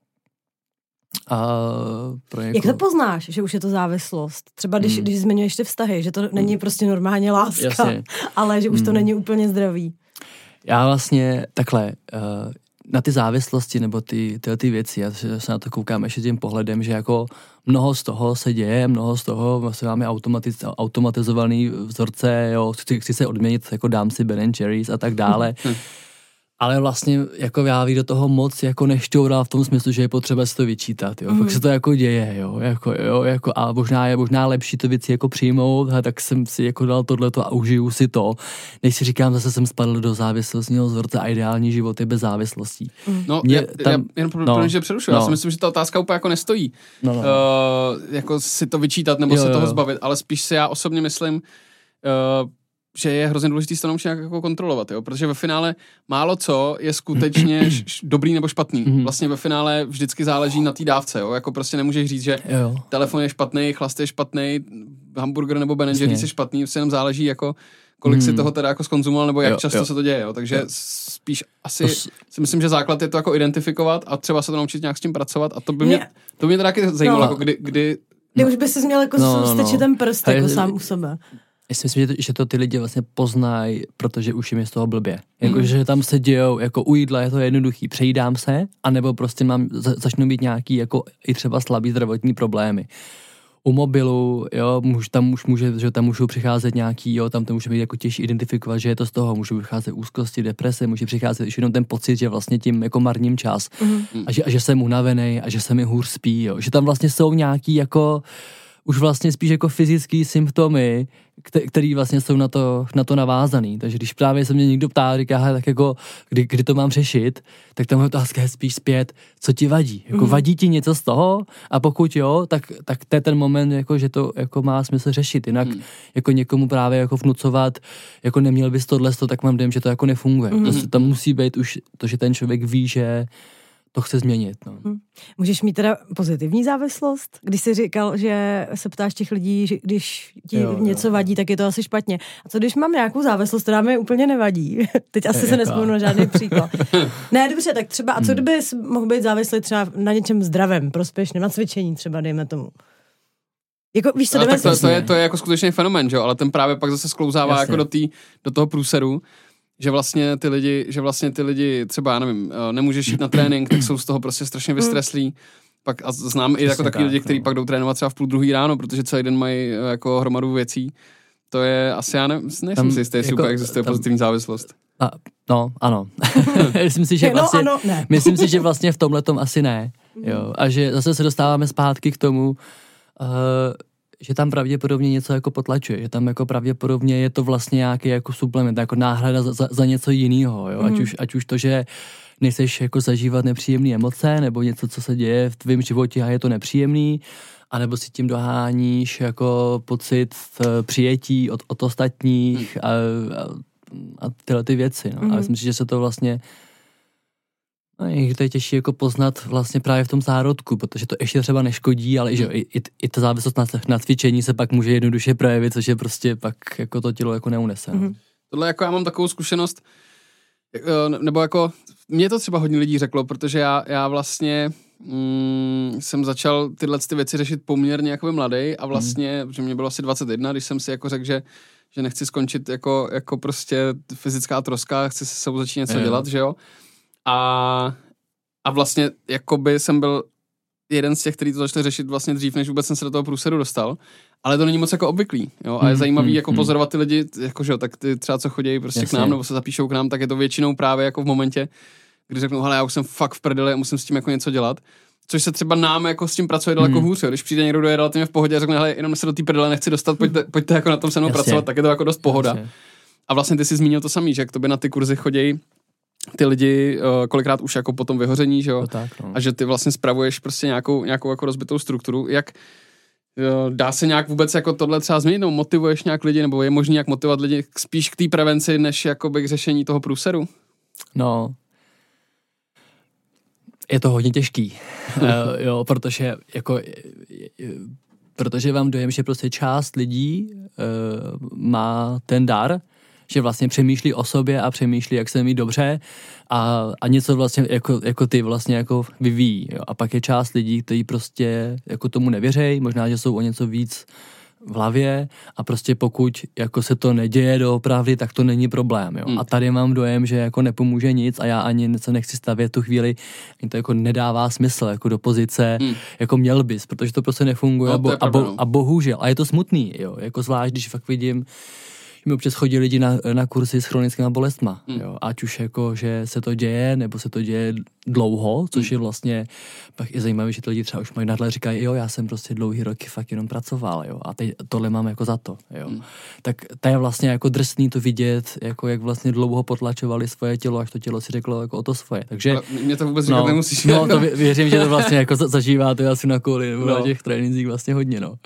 [SPEAKER 3] A pro někoho...
[SPEAKER 2] Jak to poznáš, že už je to závislost? Třeba když, hmm. když zmiňuješ ty vztahy, že to není prostě normálně láska, jasně. ale že už hmm. to není úplně zdravý.
[SPEAKER 3] Já vlastně takhle, uh, na ty závislosti nebo ty, tyhle ty věci, já se na to koukám ještě tím pohledem, že jako mnoho z toho se děje, mnoho z toho vlastně máme automatiz, automatizovaný vzorce, jo, chci, chci se odměnit, jako dám si Ben and Jerry's a tak dále. Ale vlastně jako já bych do toho moc jako nešťoural v tom smyslu, že je potřeba si to vyčítat, jo. Mm. Pak se to jako děje, jo, jako, jo, jako a možná je možná lepší to věci jako přijmout, a tak jsem si jako dal tohleto a užiju si to, než si říkám, zase jsem spadl do závislostního vzorce a ideální život je bez závislostí.
[SPEAKER 4] Mm. No, Mě, tam, já, jenom pro, no, pro, že přerušuju, no. Já si myslím, že ta otázka úplně jako nestojí, no, no. Uh, jako si to vyčítat nebo jo, se toho jo. zbavit, ale spíš si já osobně myslím, uh, že je hrozně důležitý se to naučit nějak jako kontrolovat, jo? Protože ve finále málo co je skutečně š- dobrý nebo špatný. Vlastně ve finále vždycky záleží na té dávce, jo? Jako prostě nemůžeš říct, že jo. telefon je špatný, chlast je špatný, hamburger nebo Ben and Jerry's je špatný, prostě jenom záleží jako kolik hmm. si toho teda jako skonzumoval, nebo jak jo, často jo. se to děje, jo? Takže jo. spíš asi to si myslím, že základ je to jako identifikovat a třeba se to naučit nějak s tím pracovat a to by mě, mě to by mě teda taky zajímalo, no. jako kdy, kdy...
[SPEAKER 2] Ty už by si měl jako no, no, no. ten prst jako je, sám u sebe.
[SPEAKER 3] Já si myslím, že to, že to ty lidi vlastně poznají, protože už jim je z toho blbě. Jako, mm. že tam se dějou, jako u jídla je to jednoduchý, přejídám se, anebo prostě mám, za, začnu mít nějaký jako i třeba slabý zdravotní problémy. U mobilu, jo, muž, tam už může, že tam můžou přicházet nějaký, jo, tam to může být jako těžší identifikovat, že je to z toho, můžou přicházet úzkosti, deprese, může přicházet už jenom ten pocit, že vlastně tím jako marním čas mm. a, že, a že jsem unavený a že se mi hůř spí, jo. Že tam vlastně jsou nějaký jako už vlastně spíš jako fyzický symptomy, který vlastně jsou na to, na to navázaný. Takže když právě se mě někdo ptá, říká, tak jako, kdy, kdy to mám řešit, tak ta moje otázka je spíš zpět, co ti vadí? Jako mm. vadí ti něco z toho? A pokud jo, tak, tak to je ten moment, jako, že to jako má smysl řešit. Jinak mm. jako někomu právě jako vnucovat, jako neměl bys tohle, tak mám dojem, že to jako nefunguje. Mm. To, tam musí být už to, že ten člověk ví, že to chce změnit. No.
[SPEAKER 2] Hmm. Můžeš mít teda pozitivní závislost? Když jsi říkal, že se ptáš těch lidí, že když ti jo, něco jo. vadí, tak je to asi špatně. A co když mám nějakou závislost, která mi úplně nevadí? Teď asi je, se nespomenu na žádný příklad. Ne, dobře, tak třeba, a co kdyby mohl být závislý třeba na něčem zdravém, prospěšném, na cvičení třeba, dejme tomu. Jako, víš, co
[SPEAKER 4] tak to, to, je, to je jako skutečný fenomén, že jo? Ale ten právě pak zase sklouzává jako do, tý, do toho průseru, že vlastně ty lidi, že vlastně ty lidi třeba, já nevím, nemůžeš jít na trénink, tak jsou z toho prostě strašně vystreslí. Pak a znám i jako takový lidi, kteří pak jdou trénovat třeba v půl druhý ráno, protože celý den mají jako hromadu věcí. To je asi, já ne, nejsem si jistý, jestli jako, úplně existuje tam, pozitivní závislost.
[SPEAKER 3] A, no, ano. myslím si, že vlastně,
[SPEAKER 2] no, ano, ne.
[SPEAKER 3] myslím si, že vlastně v tomhletom asi ne. Jo. A že zase se dostáváme zpátky k tomu, uh, že tam pravděpodobně něco jako potlačuje, že tam jako pravděpodobně je to vlastně nějaký jako suplement, jako náhrada za, za, za něco jiného, jo. Mm. Ať už, ať už to, že nechceš jako zažívat nepříjemné emoce, nebo něco, co se děje v tvém životě a je to nepříjemný, anebo si tím doháníš jako pocit přijetí od, od ostatních a, a, a tyhle ty věci. No. Mm. A myslím si, že se to vlastně no, to je těžší jako poznat vlastně právě v tom zárodku, protože to ještě třeba neškodí, ale mm. že i, i, i ta závislost na, na cvičení se pak může jednoduše projevit, což je prostě pak jako to tělo jako neunese. No.
[SPEAKER 4] Mm. Tohle jako já mám takovou zkušenost, nebo jako mě to třeba hodně lidí řeklo, protože já, já vlastně mm, jsem začal tyhle ty věci řešit poměrně jako mladý a vlastně, mm. že mě bylo asi dvacet jedna, když jsem si jako řekl, že, že nechci skončit jako, jako prostě fyzická troska, chci se sebou začít něco je, dělat, že jo. A, a vlastně jakoby jsem byl jeden z těch, kteří to začali řešit vlastně dřív, než vůbec jsem se do toho průseru dostal. Ale to není moc jako obvyklý, jo, a je zajímavý mm, jako mm. pozorovat ty lidi, jakože tak ty třeba co chodí prostě Jasně. k nám, nebo se zapíšou k nám, tak je to většinou právě jako v momentě, kdy řeknou, hele, já už jsem fakt v prdeli a musím s tím jako něco dělat, což se třeba nám jako s tím pracuje daleko mm. hůř, jo. Když přijde někdo, kdo je relativně v pohodě a řekne, hele, jenom se do té prdele nechci dostat, pojďte, pojďte jako na tom se mnou Jasně. pracovat, tak je to jako dost pohoda. Jasně. A vlastně ty jsi zmínil to samý, že jak tobě na ty kurzy chodí ty lidi uh, kolikrát už jako potom vyhoření, že jo,
[SPEAKER 3] tak, no.
[SPEAKER 4] a že ty vlastně spravuješ prostě nějakou, nějakou jako rozbitou strukturu, jak dá se nějak vůbec jako tohle třeba změnit, nebo motivuješ nějak lidi, nebo je možný jak motivovat lidi spíš k té prevenci, než jakoby k řešení toho průseru?
[SPEAKER 3] No, je to hodně těžký, uh, jo, protože jako, protože vám dojem, že prostě část lidí uh, má ten dar, že vlastně přemýšlí o sobě a přemýšlí, jak se mít dobře a, a něco vlastně jako, jako ty vlastně jako vyvíjí. Jo. A pak je část lidí, kteří prostě jako tomu nevěřejí, možná, že jsou o něco víc v hlavě a prostě pokud jako se to neděje doopravdy, tak to není problém. Jo. Mm. A tady mám dojem, že jako nepomůže nic a já ani se nechci stavět tu chvíli, ani to jako nedává smysl jako do pozice, mm. jako měl bys, protože to prostě nefunguje no, a, bo, a, bo, a bohužel. A je to smutný, jo. Jako zvlášť, když fakt vidím, mi občas chodí lidi na, na kurzy s chronickýma bolestma, mm. jo, ať už jako, že se to děje, nebo se to děje dlouho, což mm. je vlastně, pak je zajímavé, že ty lidi třeba už mají nadhle říkají, jo, já jsem prostě dlouhý roky fakt jenom pracoval, jo, a teď tohle mám jako za to, jo. Mm. Tak to je vlastně jako drsný to vidět, jako jak vlastně dlouho potlačovali svoje tělo, až to tělo si řeklo jako o to svoje, takže...
[SPEAKER 4] Ale mě to vůbec říkat
[SPEAKER 3] no,
[SPEAKER 4] nemusíš.
[SPEAKER 3] No, to vě, věřím, že to vlastně jako zažíváte asi na kouli, nebo no. na těch trénincích vlastně hodně, no.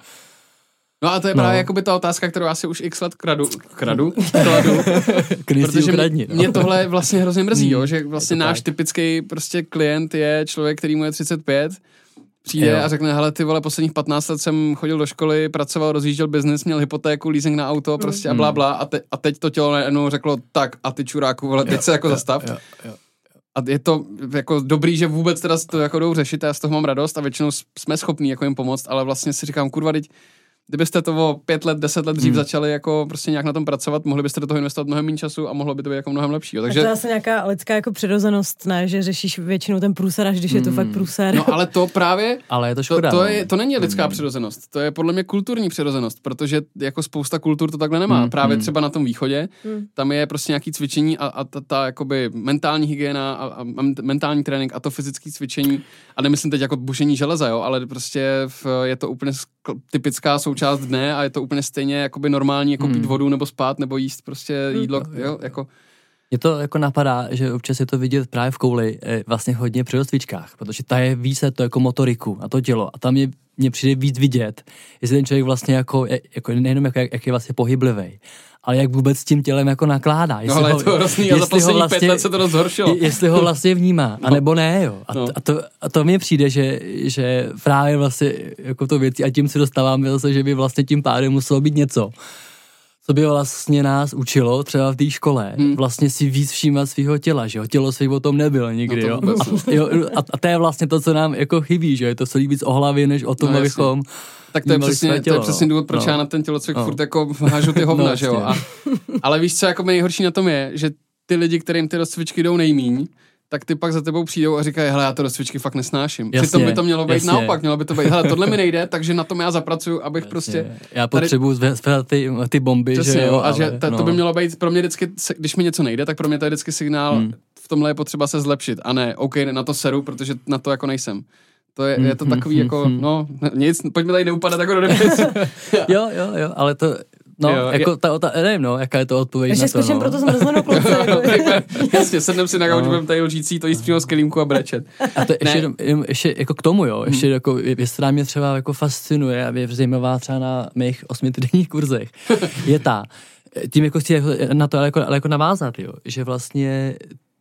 [SPEAKER 4] No a to je no. právě jakoby ta otázka, kterou asi už x let kradu, kradu, kladu, protože mě, no. mě tohle vlastně hrozně mrzí, jo, že vlastně náš tak. typický prostě klient je člověk, který mu je třicet pět, přijde jo. a řekne, hele ty vole, posledních patnáct let jsem chodil do školy, pracoval, rozjížděl biznis, měl hypotéku, leasing na auto, prostě a blá, blá, a, te, a teď to tělo najednou řeklo, tak a ty čuráku, vole, teď jo, se jako jo, zastav. Jo, jo. A je to jako dobrý, že vůbec teda to jako jdou řešit, já z toho mám radost a většinou jsme schopní jako jim pomoct, ale vlastně si říkám, kurva, teď kdybyste to o pět let, deset let dřív hmm. začali jako prostě nějak na tom pracovat, mohli byste do toho investovat mnohem méně času a mohlo by to být jako mnohem lepší. Takže...
[SPEAKER 2] A to je asi nějaká lidská jako přirozenost, ne? Že řešíš většinou ten průser, až když hmm. je to fakt průser.
[SPEAKER 4] No ale to právě...
[SPEAKER 3] ale je to škoda.
[SPEAKER 4] To, to, je, to není lidská hmm. přirozenost, to je podle mě kulturní přirozenost, protože jako spousta kultur to takhle nemá. Hmm. Právě třeba na tom východě, hmm. tam je prostě nějaký cvičení a, a ta, ta jakoby mentální hygiena a, a mentální trénink a to fyzické cvičení a nemyslím teď jako bušení železa, jo, ale prostě v, je to úplně typická součást dne a je to úplně stejně jakoby normální jako pít hmm. vodu nebo spát nebo jíst prostě jídlo, hmm. jo, jako...
[SPEAKER 3] Mně to jako napadá, že občas je to vidět právě v kouli vlastně hodně při rozcvičkách, protože ta je více to jako motoriku a to tělo a tam je, mně přijde víc vidět, jestli ten člověk vlastně jako, jako nejenom jako, jak, jak je vlastně pohyblivý, ale jak vůbec s tím tělem jako nakládá.
[SPEAKER 4] No ale ho, je to hrozný a za poslední vlastně, pět let se to dost zhoršilo.
[SPEAKER 3] Jestli ho vlastně vnímá, no. anebo ne, jo. A, no. a, to, a to mně přijde, že, že právě vlastně jako to věcí a tím se dostáváme zase, že by vlastně tím pádem muselo být něco, co by vlastně nás učilo třeba v té škole, hmm. vlastně si víc všímat svého těla, že jo, tělo svých o tom nebylo nikdy, no to jo. A, jo. A, a to je vlastně to, co nám jako chybí, že jo, je to celý víc o hlavě, než o tom, no, abychom...
[SPEAKER 4] Tak to je přesně, tělo, to je přesně důvod, proč no. já na ten tělocvik no. furt jako hážu ty hovna, no, že jo. A, ale víš co, jako nejhorší na tom je, že ty lidi, kterým ty rozcvičky jdou nejmíň, tak ty pak za tebou přijdou a říkají, hele, já to rozcvičky fakt nesnáším. Jasně, přitom by to mělo být jasně. naopak, mělo by to být, hele, tohle mi nejde, takže na tom já zapracuju, abych jasně. prostě...
[SPEAKER 3] Já potřebuju tady... zvedat ty, ty bomby,
[SPEAKER 4] přesně,
[SPEAKER 3] že jo,
[SPEAKER 4] a
[SPEAKER 3] ale,
[SPEAKER 4] že ta,
[SPEAKER 3] no.
[SPEAKER 4] to by mělo být pro mě vždycky, když mi něco nejde, tak pro mě to je vždycky signál, hmm. v tomhle je potřeba se zlepšit. A ne, OK, na to seru, protože na to jako nejsem. To je, hmm, je to takový hmm, jako, hmm. no, nic, pojďme tady neupadat jako do definic.
[SPEAKER 3] jo, jo, jo, ale to... No, jo, jako je... ta, ta, nevím, no, jaká je to odpověď
[SPEAKER 2] ještě
[SPEAKER 3] na to,
[SPEAKER 2] Ještě
[SPEAKER 3] no.
[SPEAKER 2] proto zmrzlenou kluce.
[SPEAKER 4] Jasně, sednem si na gauč, budeme tady lžící, to jíst přímo z kelímku a brečet.
[SPEAKER 3] A to ještě, jenom, ještě jako k tomu, jo, ještě hmm. jako věc, která mě třeba jako fascinuje a je zajímavá třeba na mých osmitýdenních kurzech, je ta, tím jako chci jako na to ale jako, ale jako navázat, jo, že vlastně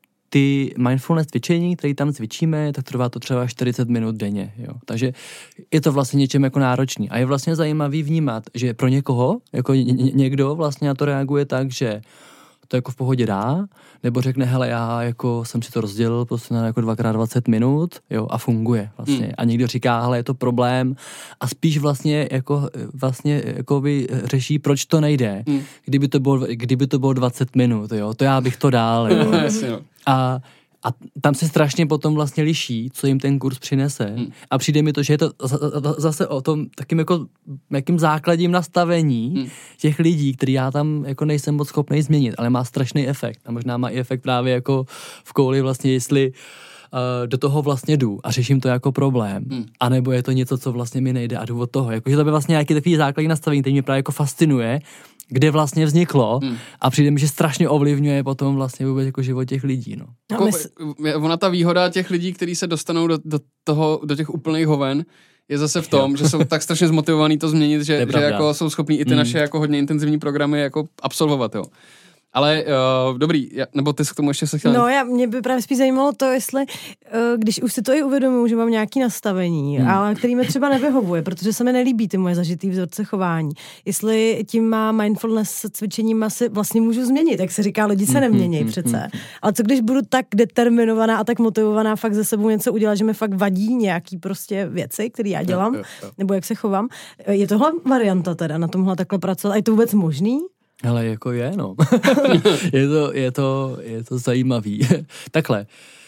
[SPEAKER 3] ty mindfulness cvičení, které tam cvičíme, tak trvá to třeba čtyřicet minut denně, jo. Takže je to vlastně něčem jako náročný. A je vlastně zajímavý vnímat, že pro někoho, jako ně, někdo vlastně na to reaguje tak, že to jako v pohodě dá, nebo řekne, hele, já jako jsem si to rozdělil prostě na jako dvakrát dvacet minut, jo, a funguje vlastně. Hmm. A někdo říká, hele, je to problém a spíš vlastně jako vlastně jako by řeší, proč to nejde, hmm. kdyby to bylo, kdyby to bylo dvacet minut, jo, to já bych to dál, jo. A A tam se strašně potom vlastně liší, co jim ten kurz přinese. Hmm. A přijde mi to, že je to zase o tom takým jako jakým základním nastavení hmm. těch lidí, který já tam jako nejsem moc schopný změnit, ale má strašný efekt. A možná má i efekt právě jako v kouli vlastně, jestli uh, do toho vlastně jdu a řeším to jako problém. Hmm. A nebo je to něco, co vlastně mi nejde a jdu od toho. Jakože to by vlastně nějaký takový základní nastavení, který mě právě jako fascinuje, kde vlastně vzniklo hmm. a přijde mi, že strašně ovlivňuje potom vlastně vůbec jako život těch lidí, no.
[SPEAKER 4] Jako, ona ta výhoda těch lidí, kteří se dostanou do, do toho, do těch úplných hoven, je zase v tom, jo. že jsou tak strašně zmotivovaní to změnit, že, že jako jsou schopní i ty hmm. naše jako hodně intenzivní programy jako absolvovat, jo. Ale uh, dobrý, nebo ty k tomu ještě se chtěla...
[SPEAKER 2] No, já, mě by právě spíš zajímalo to, jestli, uh, když už si to i uvědomuji, že mám nějaké nastavení, hmm. ale který mi třeba nevyhovuje, protože se mi nelíbí ty moje zažitý vzorce chování. Jestli tím má mindfulness cvičením asi vlastně můžu změnit, jak se říká, lidi se nemění přece. Ale co když budu tak determinovaná a tak motivovaná fakt ze sebou něco udělat, že mi fakt vadí nějaký prostě věci, které já dělám, jo, jo, jo. nebo jak se chovám. Je tohle varianta teda na tomhle takhle pracovat? A je to vůbec možný?
[SPEAKER 3] Hele, jako je, no. je, to, je, to, je to zajímavý. Takhle.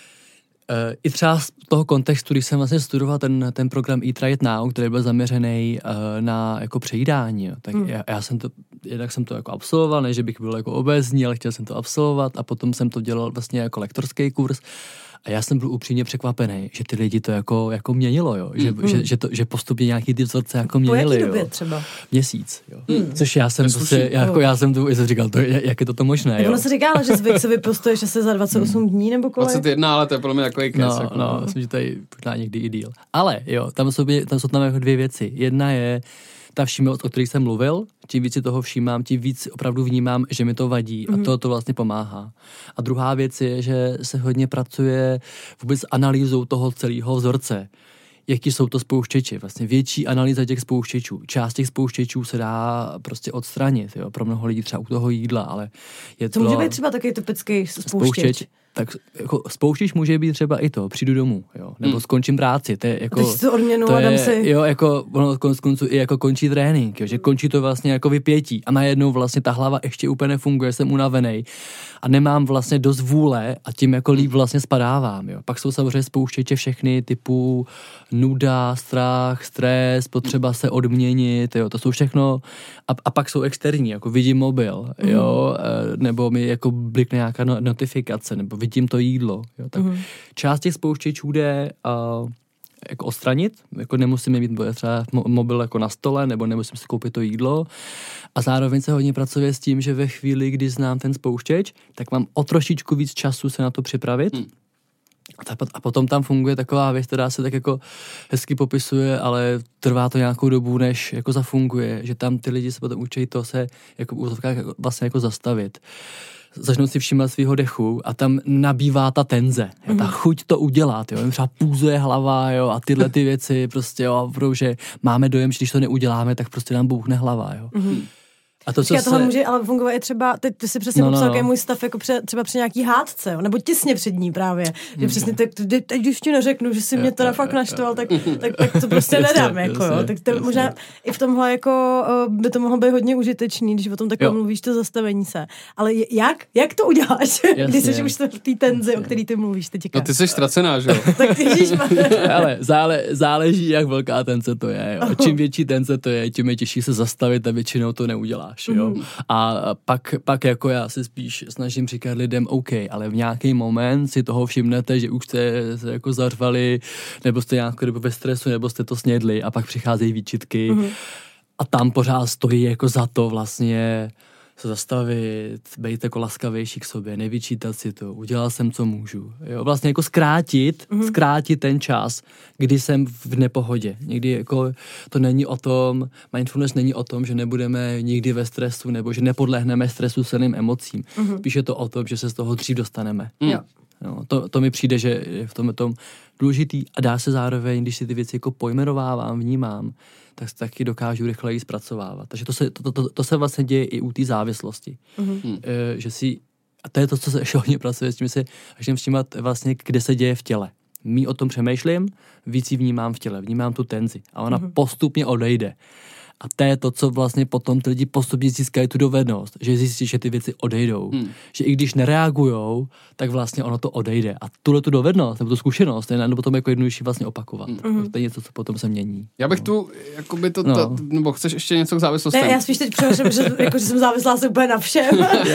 [SPEAKER 3] E, I třeba z toho kontextu, když jsem vlastně studoval ten, ten program Eat Right Now, který byl zaměřený e, na jako přejídání, jo, tak hmm. já, já jsem to, jednak jsem to jako absolvoval, ne, že bych byl jako obézní, ale chtěl jsem to absolvovat a potom jsem to dělal vlastně jako lektorský kurz. A já jsem byl upřímně překvapený, že ty lidi to jako, jako měnilo, jo. Že, mm. že, že, to, že postupně nějaký ty vzorce jako měnili,
[SPEAKER 2] po jaký době
[SPEAKER 3] jo.
[SPEAKER 2] třeba?
[SPEAKER 3] Měsíc, jo. Mm. Což já jsem prostě, jako já jsem tu, jsem říkal, to, jak je toto možné, jo.
[SPEAKER 2] Ono se říká, že zvyk se vyprostuješ asi za dvacet osm mm. dní, nebo kolik?
[SPEAKER 4] dvacet jedna, ale to je podle mě takový kes.
[SPEAKER 3] No,
[SPEAKER 4] jako,
[SPEAKER 3] no, myslím, že tady možná někdy i díl. Ale jo, tam jsou, tam jsou tam jako dvě věci. Jedna je ta všímavost, o kterých jsem mluvil, čím víc si toho všímám, tím víc opravdu vnímám, že mi to vadí a to to vlastně pomáhá. A druhá věc je, že se hodně pracuje vůbec s analýzou toho celého vzorce. Jaký jsou to spouštěči, vlastně větší analýza těch spouštěčů. Část těch spouštěčů se dá prostě odstranit, jo, pro mnoho lidí třeba u toho jídla, ale je to...
[SPEAKER 2] To může být třeba takový typický spouštěč. spouštěč.
[SPEAKER 3] Tak jako spouštěč může být třeba i to, přijdu domů, jo, nebo hmm. skončím práci, to je jako...
[SPEAKER 2] A teď si to odměnu
[SPEAKER 3] to
[SPEAKER 2] a dám
[SPEAKER 3] je,
[SPEAKER 2] si...
[SPEAKER 3] Jo, jako ono konec konců i jako končí trénink, jo, že končí to vlastně jako vypětí a najednou vlastně ta hlava ještě úplně nefunguje, jsem unavenej a nemám vlastně dost vůle a tím jako líp vlastně spadávám, jo. Pak jsou samozřejmě spouštěče všechny typu nuda, strach, stres, potřeba se odměnit, jo, to jsou všechno a, a pak jsou externí, jako vidím mobil, jo, mm. nebo mi jako blikne nějaká notifikace, nebo vidím to jídlo, jo, tak mm. část těch spouštěčů jde uh, jako odstranit, jako nemusíme mít třeba mobil jako na stole, nebo nemusím si koupit to jídlo a zároveň se hodně pracuje s tím, že ve chvíli, kdy znám ten spouštěč, tak mám o trošičku víc času se na to připravit mm. a potom tam funguje taková věc, která se tak jako hezky popisuje, ale trvá to nějakou dobu, než jako zafunguje, že tam ty lidi se potom učí to se jako vlastně jako zastavit. Začnou si všímat svýho dechu a tam nabývá ta tenze, jo, ta chuť to udělat, jo, třeba půzuje hlava, jo, a tyhle ty věci prostě, jo, protože máme dojem, že když to neuděláme, tak prostě nám bouchne hlava, jo. Mm. A to, co
[SPEAKER 2] Počkej, tohle
[SPEAKER 3] se...
[SPEAKER 2] může ale fungovat i třeba, teď ty si přesně
[SPEAKER 3] No, no,
[SPEAKER 2] popsal,
[SPEAKER 3] no.
[SPEAKER 2] jaký je můj stav jako pře, třeba při nějaký hádce, jo, nebo těsně před ní právě. Že přesně teď, teď, teď už ti neřeknu, že si mě teda fakt naštval, tak, tak, tak to prostě nedám, jako
[SPEAKER 3] jasně,
[SPEAKER 2] jo. Tak to
[SPEAKER 3] jasně.
[SPEAKER 2] možná i v tomhle jako by to mohlo být hodně užitečný, když o tom takhle
[SPEAKER 3] Jo.
[SPEAKER 2] mluvíš, to zastavení se. Ale jak? Jak to uděláš,
[SPEAKER 3] Jasně.
[SPEAKER 2] když jsi už v té tenzi, o který ty mluvíš teďka?
[SPEAKER 4] No ty jsi ztracená, že jo?
[SPEAKER 2] Tak ježišmarja.
[SPEAKER 3] Ale zále, záleží, jak velká tence to je. Jo. Čím větší tence to je, tím je těžší se zastavit a většinou to neuděláš. Jo. Mm. A pak, pak jako já se spíš snažím říkat lidem OK, ale v nějaký moment si toho všimnete, že už jste se jako zařvali, nebo jste nějakou dobu ve stresu, nebo jste to snědli a pak přicházejí výčitky. Mm. A tam pořád stojí jako za to vlastně se zastavit, být jako laskavější k sobě, nevyčítat si to, udělal jsem, co můžu. Jo, vlastně jako zkrátit, mm-hmm. zkrátit ten čas, kdy jsem v nepohodě. Někdy jako to není o tom, mindfulness není o tom, že nebudeme nikdy ve stresu, nebo že nepodlehneme stresu silným emocím. Mm-hmm. Spíš je to o tom, že se z toho dřív dostaneme.
[SPEAKER 2] Mm. Jo.
[SPEAKER 3] No, to, to mi přijde, že je v tom, tom důležitý a dá se zároveň, když si ty věci jako pojmenovávám, vnímám, tak se taky dokážu rychleji zpracovávat. Takže to se, to, to, to se vlastně děje i u té závislosti. Mm-hmm. E, že si, a to je to, co se ještě hodně pracuje, s tím si začnem všímat vlastně, kde se děje v těle. Mí o tom přemýšlím, víc ji vnímám v těle, vnímám tu tenzi a ona mm-hmm. postupně odejde. A to je to, co vlastně potom ty lidi postupně získají tu dovednost, že zjistí, že ty věci odejdou. Hmm. Že i když nereagujou, tak vlastně ono to odejde. A tuhle tu dovednost, nebo tu zkušenost, je na potom jako jednodušší vlastně opakovat. Hmm. To je něco, co potom se mění.
[SPEAKER 4] Já bych
[SPEAKER 3] no.
[SPEAKER 4] tu, jakoby to,
[SPEAKER 3] no.
[SPEAKER 4] ta, nebo chceš ještě něco k závislostem?
[SPEAKER 2] Ne, já spíš teď přemýšlím, že, jako, že jsem závislá se úplně na všem.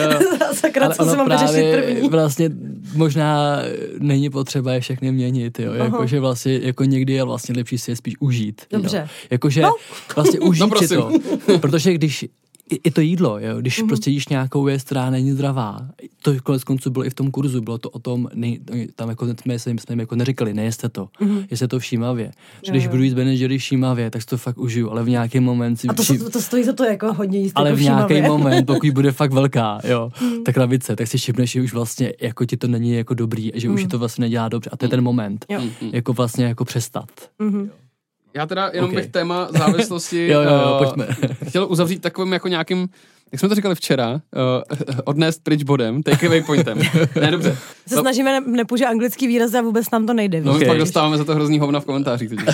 [SPEAKER 2] Sakra, co si mám vyřešit první.
[SPEAKER 3] Vlastně možná není potřeba je všechny měnit, jo. Jakože vlastně, jako někdy je vlastně lepší si je spíš užít.
[SPEAKER 2] Dobře.
[SPEAKER 3] Jakože
[SPEAKER 2] no.
[SPEAKER 3] vlastně užít
[SPEAKER 4] no,
[SPEAKER 3] si to. Protože když i, i to jídlo, jo, když mm-hmm. prostě jíš nějakou věc, která není zdravá, to konec konců bylo i v tom kurzu, bylo to o tom, nej, tam jako jsme, jsme jim jako neříkali, nejeste to, mm-hmm. jeste to všímavě. Že když budu jíst Ben and Jerry všímavě, tak to fakt užiju, ale v nějaký moment si...
[SPEAKER 2] A to, to, to stojí za to jako hodně jíst
[SPEAKER 3] ale
[SPEAKER 2] jako
[SPEAKER 3] v nějaký
[SPEAKER 2] všímavě.
[SPEAKER 3] moment, pokud bude fakt velká, jo, mm. ta krabice, tak si všimneš, že už vlastně jako ti to není jako dobrý, že mm. už ti to vlastně nedělá dobře a to je ten moment,
[SPEAKER 2] jo.
[SPEAKER 3] jako vlastně jako přestat.
[SPEAKER 2] Mm-hmm.
[SPEAKER 4] Já teda jenom
[SPEAKER 3] okay.
[SPEAKER 4] bych téma závislosti
[SPEAKER 3] jo, jo, jo,
[SPEAKER 4] uh,
[SPEAKER 3] pojďme.
[SPEAKER 4] chtěl uzavřít takovým jako nějakým, jak jsme to říkali včera, uh, odnést pryč bodem, takeaway pointem. Ne, dobře.
[SPEAKER 2] Se no, snažíme ne, nepoužít anglický výraz a vůbec nám to nejde.
[SPEAKER 4] No,
[SPEAKER 2] okay.
[SPEAKER 4] my pak dostáváme za to hrozný hovna v komentářích. uh,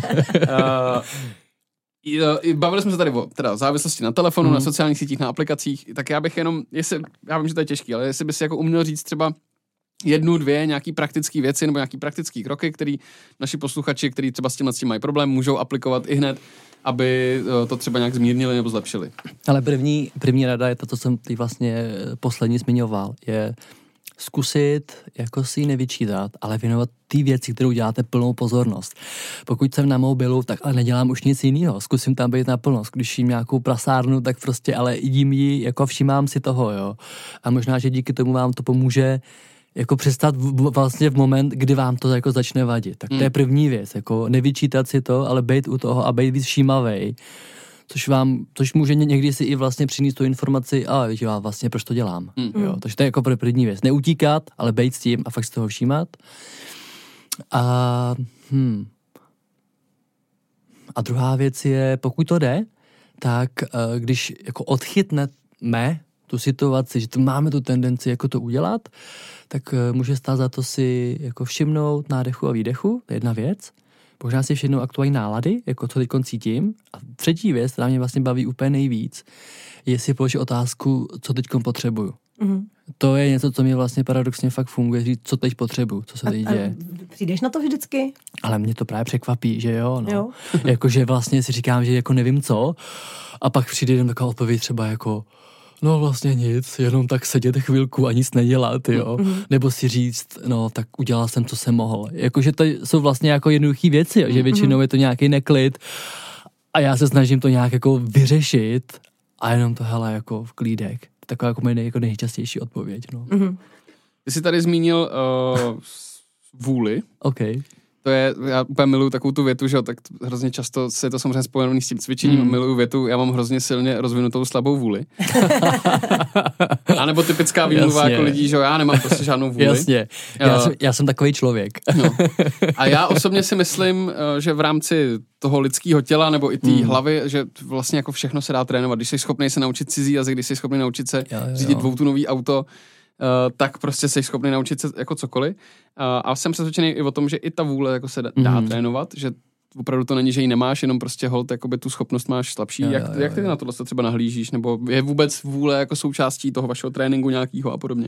[SPEAKER 4] bavili jsme se tady o teda závislosti na telefonu, mm. na sociálních sítích, na aplikacích, tak já bych jenom, jestli, já vím, že to je těžký, ale jestli bys jako uměl říct třeba jednu, dvě nějaký praktické věci nebo nějaký praktický kroky, který naši posluchači, kteří třeba s tím, s tím mají problém, můžou aplikovat i hned, aby to třeba nějak zmírnili nebo zlepšili.
[SPEAKER 3] Ale první, první rada je to, co jsem teď vlastně poslední zmiňoval, je zkusit jako si nevyčítat, ale věnovat ty věci, kterou děláte plnou pozornost. Pokud jsem na mobilu, tak ale nedělám už nic jiného. Zkusím tam být naplno. Když jím nějakou prasárnu, tak prostě ale jím ji, jako všímám si toho, jo. A možná, že díky tomu vám to pomůže jako přestat v, vlastně v moment, kdy vám to jako začne vadit. Tak to je první věc, jako nevyčítat si to, ale být u toho a být víc všímavej, což vám, což může někdy si i vlastně přinést tu informaci, a víš, já vlastně proč to dělám. Mm. Jo, takže to je jako první věc. Neutíkat, ale být s tím a fakt z toho všímat. A, hm. a druhá věc je, pokud to jde, tak když jako odchytneme tu situaci, že to máme tu tendenci jako to udělat, tak může stát za to si jako všimnout nádechu a výdechu, to je jedna věc. Možná si všimnout aktuální nálady, jako co teď cítím. A třetí věc, která mě vlastně baví úplně nejvíc, je si položit otázku, co teď potřebuju. Mm-hmm. To je něco, co mi vlastně paradoxně fakt funguje, říct, co teď potřebuju, co se teď děje.
[SPEAKER 2] Přijdeš na to vždycky?
[SPEAKER 3] Ale mě to právě překvapí, že jo, no.
[SPEAKER 2] Jo.
[SPEAKER 3] Jakože vlastně si říkám, že jako nevím co, a pak přijde jenom taková odpověď třeba jako no vlastně nic, jenom tak sedět chvilku a nic nedělat, jo. Mm-hmm. Nebo si říct, no tak udělal jsem, co jsem mohl. Jakože to jsou vlastně jako jednoduché věci, jo, že většinou je to nějaký neklid a já se snažím to nějak jako vyřešit a jenom to hele jako v klídek. Taková jako moje nej, jako nejčastější odpověď, no.
[SPEAKER 2] Mm-hmm.
[SPEAKER 4] Ty jsi tady zmínil uh, vůli.
[SPEAKER 3] OK.
[SPEAKER 4] To je, já úplně miluju takovou tu větu, že jo, tak hrozně často se je to samozřejmě spojený s tím cvičením, mm. miluju větu, já mám hrozně silně rozvinutou slabou vůli. A nebo typická výmluva jako lidí, že jo, já nemám prostě žádnou vůli.
[SPEAKER 3] Jasně, já, uh, jsem, já jsem takový člověk. No.
[SPEAKER 4] A já osobně si myslím, že v rámci toho lidského těla nebo i té mm. hlavy, že vlastně jako všechno se dá trénovat. Když jsi schopný se naučit cizí jazyk, když jsi schopný naučit se jo, jo. řídit dvoutunový auto, Uh, tak prostě jsi schopný naučit se jako cokoliv. Uh, a jsem přesvědčený i o tom, že i ta vůle jako se dá, dá mm. trénovat, že opravdu to není, že ji nemáš, jenom prostě holt, jakoby tu schopnost máš slabší. Jo, jak, jo, jak ty jo. na tohle třeba nahlížíš? Nebo je vůbec vůle jako součástí toho vašeho tréninku nějakýho a podobně?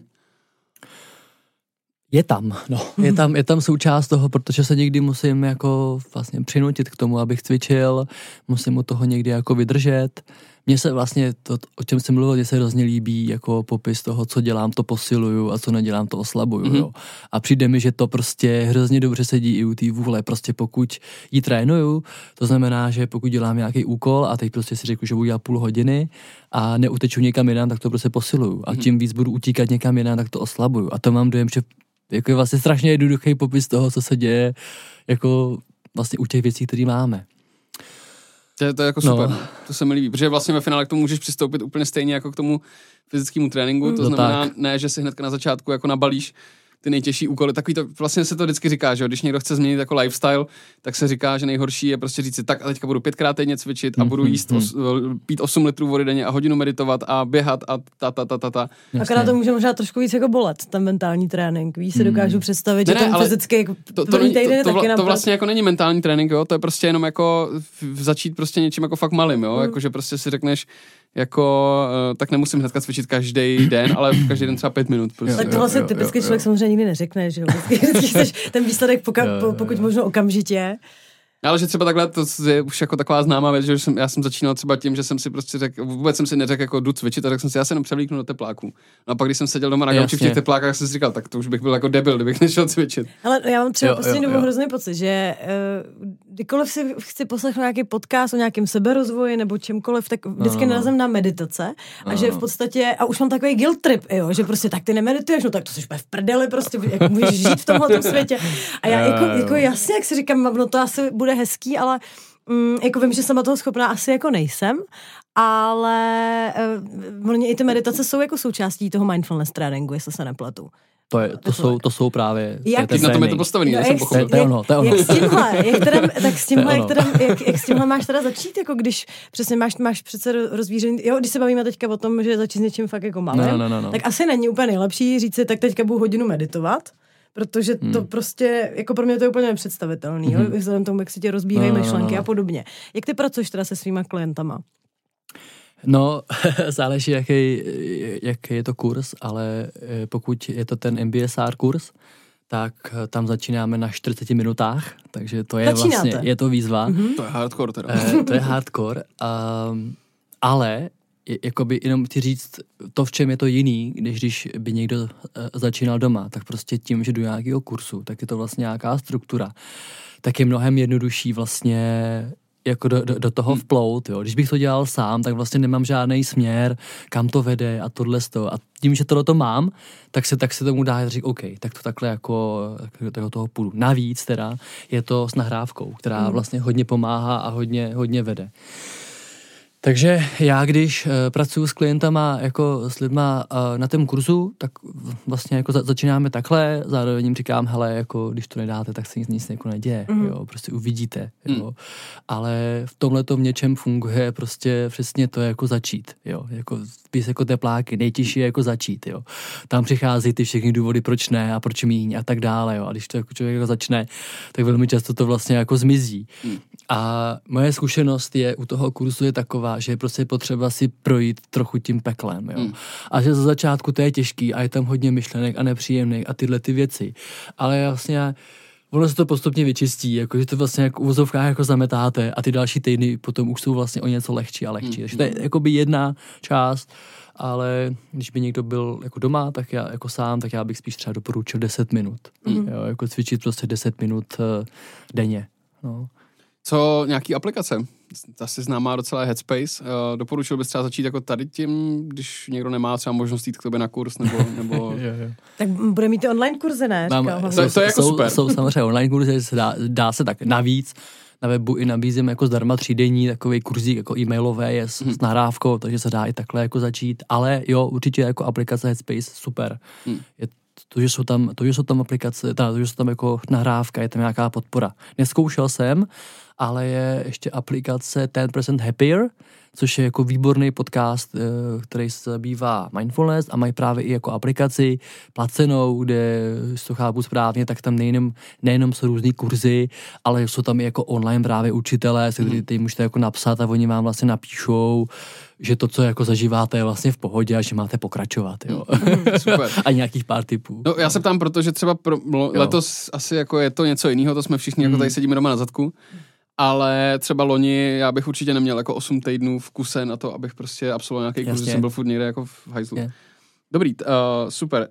[SPEAKER 3] Je tam, no. Je tam, je tam součást toho, protože se někdy musím jako vlastně přinutit k tomu, abych cvičil, musím u toho někdy jako vydržet. Mně se vlastně to, o čem jsem mluvil, mně se hrozně líbí jako popis toho, co dělám, to posiluju a co nedělám, to oslabuju, mm-hmm. jo. A přijde mi, že to prostě hrozně dobře sedí i u té vůle, prostě pokud ji trénuju, to znamená, že pokud dělám nějaký úkol a teď prostě si řeknu, že budu dělat půl hodiny a neuteču někam jinam, tak to prostě posiluju. A tím víc budu utíkat někam jinam, tak to oslabuju. A to mám dojem, že jako je vlastně strašně jednoduchý popis toho, co se děje jako vlastně u těch věcí, které máme.
[SPEAKER 4] To je, to je jako super, no. To se mi líbí, protože vlastně ve finále k tomu můžeš přistoupit úplně stejně jako k tomu fyzickému tréninku, to no znamená tak. Ne, že si hnedka na začátku jako nabalíš ty nejtěžší úkoly, takový to, vlastně se to vždycky říká, že jo, když někdo chce změnit jako lifestyle, tak se říká, že nejhorší je prostě říct si, tak a teďka budu pětkrát týdně cvičit a budu jíst, os, pít osm litrů vody denně a hodinu meditovat a běhat a ta, ta, ta, ta, ta.
[SPEAKER 2] Akorát to může možná trošku víc jako bolet, ten mentální trénink, víš, si dokážu představit, ne, že ten ne, fyzicky jako
[SPEAKER 4] to, to, to, to, to, vla, to vlastně jako není mentální trénink, jo, to je prostě jenom jako začít prostě něčím jako fakt malým, jo, mm. jako že prostě si řekneš, jako, tak nemusím hnedka cvičit každý den, ale každý den třeba pět minut. Prostě.
[SPEAKER 2] Tak to vlastně typicky člověk samozřejmě nikdy neřekne, že jo. Vždycky chceš ten výsledek poka- po, pokud možno okamžitě.
[SPEAKER 4] Ale že třeba takhle, to je už jako taková známá věc, že jsem, já jsem začínal třeba tím, že jsem si prostě řekl, vůbec jsem si neřekl jako jdu cvičit, a tak jsem si, já se jenom převlíknu do tepláků. No a pak, když jsem seděl doma na gauči v těch teplákách, jsem si říkal, tak to už bych byl jako debil, kdybych nešel cvičit.
[SPEAKER 2] Ale já mám třeba prostě nebo hrozný pocit, že uh, kdykoliv si chci poslechnout nějaký podcast o nějakém seberozvoji nebo čemkoliv, tak vždycky no. narazím na meditace a no. že v podstatě, a už mám takový guilt trip, jo, že prostě tak ty nemedituješ, no tak to jsi v prdeli, prostě jak můžeš žít v tomhle světě. A já jako, jako jasně, jak si říkám, no to asi bude hezký, ale mm, jako vím, že sama toho schopná asi jako nejsem, ale uh, i ty meditace jsou jako součástí toho mindfulness tréninku, jestli se nepletu.
[SPEAKER 3] To, je, to, jsou, to jsou právě...
[SPEAKER 2] Jak,
[SPEAKER 4] teď na tom je to postavený, no, nejsem pochopil.
[SPEAKER 3] To je ono, to je ono.
[SPEAKER 2] Jak s tímhle, jak teda, tak s tímhle, jak, teda, jak, jak s tímhle máš teda začít, jako když přesně máš, máš přece rozvířený, jo, když se bavíme teďka o tom, že začít s něčím fakt jako malým,
[SPEAKER 3] no, no, no, no.
[SPEAKER 2] tak asi není úplně nejlepší říct si, tak teďka budu hodinu meditovat, protože to hmm. prostě, jako pro mě to je úplně nepředstavitelný, mm-hmm. jo, vzhledem tomu, jak si tě rozbíhají no, myšlenky no, no. a podobně. Jak ty pracuješ teda se svýma klientama?
[SPEAKER 3] No, záleží, jaký, jaký je to kurz, ale pokud je to ten M B S R kurz, tak tam začínáme na čtyřiceti minutách, takže to je
[SPEAKER 2] Začínáte.
[SPEAKER 3] vlastně, je to výzva.
[SPEAKER 4] Mm-hmm. To je hardcore teda.
[SPEAKER 3] To je hardcore, um, ale jakoby jenom ti říct to, v čem je to jiný, než když by někdo uh, začínal doma, tak prostě tím, že jdu nějakého kursu, tak je to vlastně nějaká struktura, tak je mnohem jednodušší vlastně jako do, do, do toho vplout, jo. Když bych to dělal sám, tak vlastně nemám žádný směr, kam to vede a tohle z toho. A tím, že tohle to mám, tak se, tak se tomu dá říct, OK, tak to takhle jako do toho půjdu. Navíc teda je to s nahrávkou, která vlastně hodně pomáhá a hodně, hodně vede. Takže já, když uh, pracuji s klientama, jako s lidma uh, na tom kurzu, tak vlastně jako za, začínáme takhle, zároveň jim říkám, hele, jako když to nedáte, tak se nic, nic jako neděje, mm. jo, prostě uvidíte, mm. jo. Ale v tomhletom něčem funguje prostě přesně to jako začít, jo, jako spíš jako tepláky, nejtěžší je jako začít, jo. Tam přichází ty všechny důvody, proč ne a proč míň a tak dále, jo. A když to jako člověk jako začne, tak velmi často to vlastně jako zmizí. Mm. A moje zkušenost je u toho kurzu je taková, že je prostě potřeba si projít trochu tím peklem, jo. Mm. A že za začátku to je těžký a je tam hodně myšlenek a nepříjemných a tyhle ty věci. Ale vlastně ono se to postupně vyčistí, jako že to vlastně jako v uvozovkách jako zametáte a ty další týdny potom už jsou vlastně o něco lehčí a lehčí. Mm. Takže to je jakoby jedna část, ale když by někdo byl jako doma, tak já jako sám, tak já bych spíš třeba doporučil deset minut. Mm. Jo, jako cvičit prostě deset minut uh, denně, no.
[SPEAKER 4] Co nějaký aplikace? asi známá docela Headspace. Uh, doporučil bys třeba začít jako tady tím, když někdo nemá třeba možnost jít k tobě na kurz, nebo... nebo...
[SPEAKER 3] jo, jo.
[SPEAKER 2] Tak bude mít ty online kurzy, ne?
[SPEAKER 3] Mám,
[SPEAKER 2] Říkal,
[SPEAKER 4] to, to je jako
[SPEAKER 3] jsou,
[SPEAKER 4] super.
[SPEAKER 3] Jsou samozřejmě online kurzy, se dá, dá se tak navíc. Na webu i nabízím jako zdarma třídenní takový kurzík jako e-mailové je s, hmm. s nahrávkou, takže se dá i takhle jako začít. Ale jo, určitě jako aplikace Headspace super. Hmm. Je to, že jsou tam, to, že jsou tam aplikace, to, že jsou tam jako nahrávka, je tam nějaká podpora. Neskoušel jsem, ale je ještě aplikace ten percent Happier, což je jako výborný podcast, který se zabývá mindfulness a mají právě i jako aplikaci placenou, kde, jestli to chápu správně, tak tam nejenom, nejenom jsou různý kurzy, ale jsou tam i jako online právě učitelé, se kterými ty můžete jako napsat a oni vám vlastně napíšou, že to, co jako zažíváte, je vlastně v pohodě a že máte pokračovat, jo.
[SPEAKER 4] Mm, super.
[SPEAKER 3] A nějakých pár tipů.
[SPEAKER 4] No, já se ptám, protože třeba pro, letos asi jako je to něco jiného, to jsme všichni mm. jako tady sedíme doma na zadku. Ale třeba loni já bych určitě neměl jako osm týdnů v kuse na to, abych prostě absolvoval nějaký kurz, že jsem byl furt někde jako v hajzlu. Yeah. Dobrý, uh, super.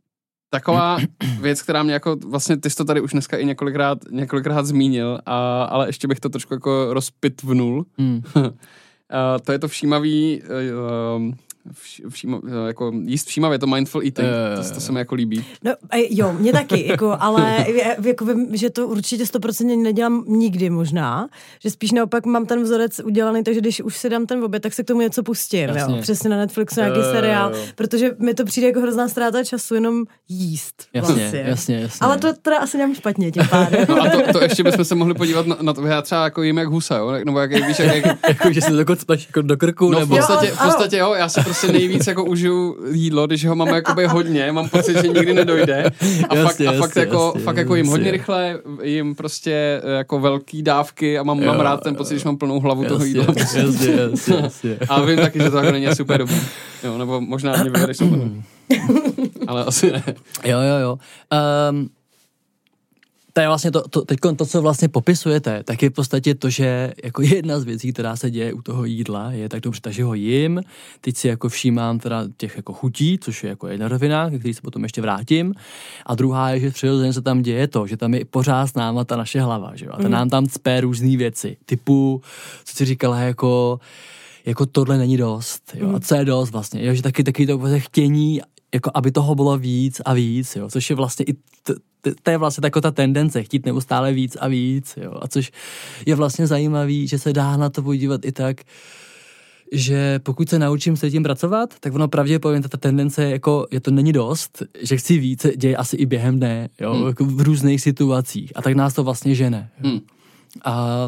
[SPEAKER 4] Taková věc, která mě jako, vlastně ty jsi to tady už dneska i několikrát, několikrát zmínil, a, ale ještě bych to trošku jako rozpitvnul. Mm. uh, to je to všímavý, uh, všíma, jako jíst všímavě, to mindful eating, uh, to, to se mi jako líbí.
[SPEAKER 2] No jo, mě taky, jako, ale jako vím, že to určitě sto procent nedělám nikdy možná, že spíš naopak mám ten vzorec udělaný, takže když už si dám ten oběd, tak se k tomu něco pustím, jo, přesně na Netflixu nějaký uh, seriál, protože mi to přijde jako hrozná ztráta času jenom jíst.
[SPEAKER 3] Jasně,
[SPEAKER 2] vlastně.
[SPEAKER 3] jasně, jasně.
[SPEAKER 2] Ale to teda asi dělám špatně tím pádem.
[SPEAKER 4] No a to, to ještě bychom se mohli podívat na, na to, já třeba jako jím jak husa, jo, nebo jak, víš, jak, jak...
[SPEAKER 3] jako, že si to dokonce spáš jako do krku,
[SPEAKER 4] no,
[SPEAKER 3] nebo...
[SPEAKER 4] v podstatě, v podstatě jo, já si prostě nejvíc jako užiju jídlo, když ho mám jakoby hodně, mám pocit, že nikdy nedojde a
[SPEAKER 3] jasně,
[SPEAKER 4] fakt, a fakt
[SPEAKER 3] jasně,
[SPEAKER 4] jako,
[SPEAKER 3] jasně,
[SPEAKER 4] fakt jako jim
[SPEAKER 3] jasně.
[SPEAKER 4] hodně rychle, jim prostě jako velký dávky a mám, mám rád ten pocit, když mám plnou hlavu
[SPEAKER 3] jasně,
[SPEAKER 4] toho jídla.
[SPEAKER 3] Jasně, jasně, jasně.
[SPEAKER 4] A vím taky, že to jako není super dobrý. Jo, nebo možná mě vyvedeš soupenem. Ale asi ne.
[SPEAKER 3] Jo, jo, jo. Um, to je vlastně to, to, teď to, co vlastně popisujete, tak je v podstatě to, že jako jedna z věcí, která se děje u toho jídla, je tak dobře, takže ho jim, teď si jako všímám teda těch jako chutí, což je jako jedna rovina, který se potom ještě vrátím, a druhá je, že přirozeně se tam děje to, že tam je pořád s náma ta naše hlava, že jo, a ta mm. nám tam cpe různý věci, typu, co si říkala, jako jako tohle není dost, jo, a co je dost vlastně, jo, že taky taky to chtění, jako aby toho bylo víc a víc, jo, což je vlastně i t- t- to je vlastně taková ta tendence, chtít neustále víc a víc, jo, a což je vlastně zajímavý, že se dá na to podívat i tak, že pokud se naučím se tím pracovat, tak ono pravděpodobně ta tendence, jako je to není dost, že chci víc, děje asi i během dne, jo, hmm. jako v různých situacích, a tak nás to vlastně žene. Jo. Hmm. A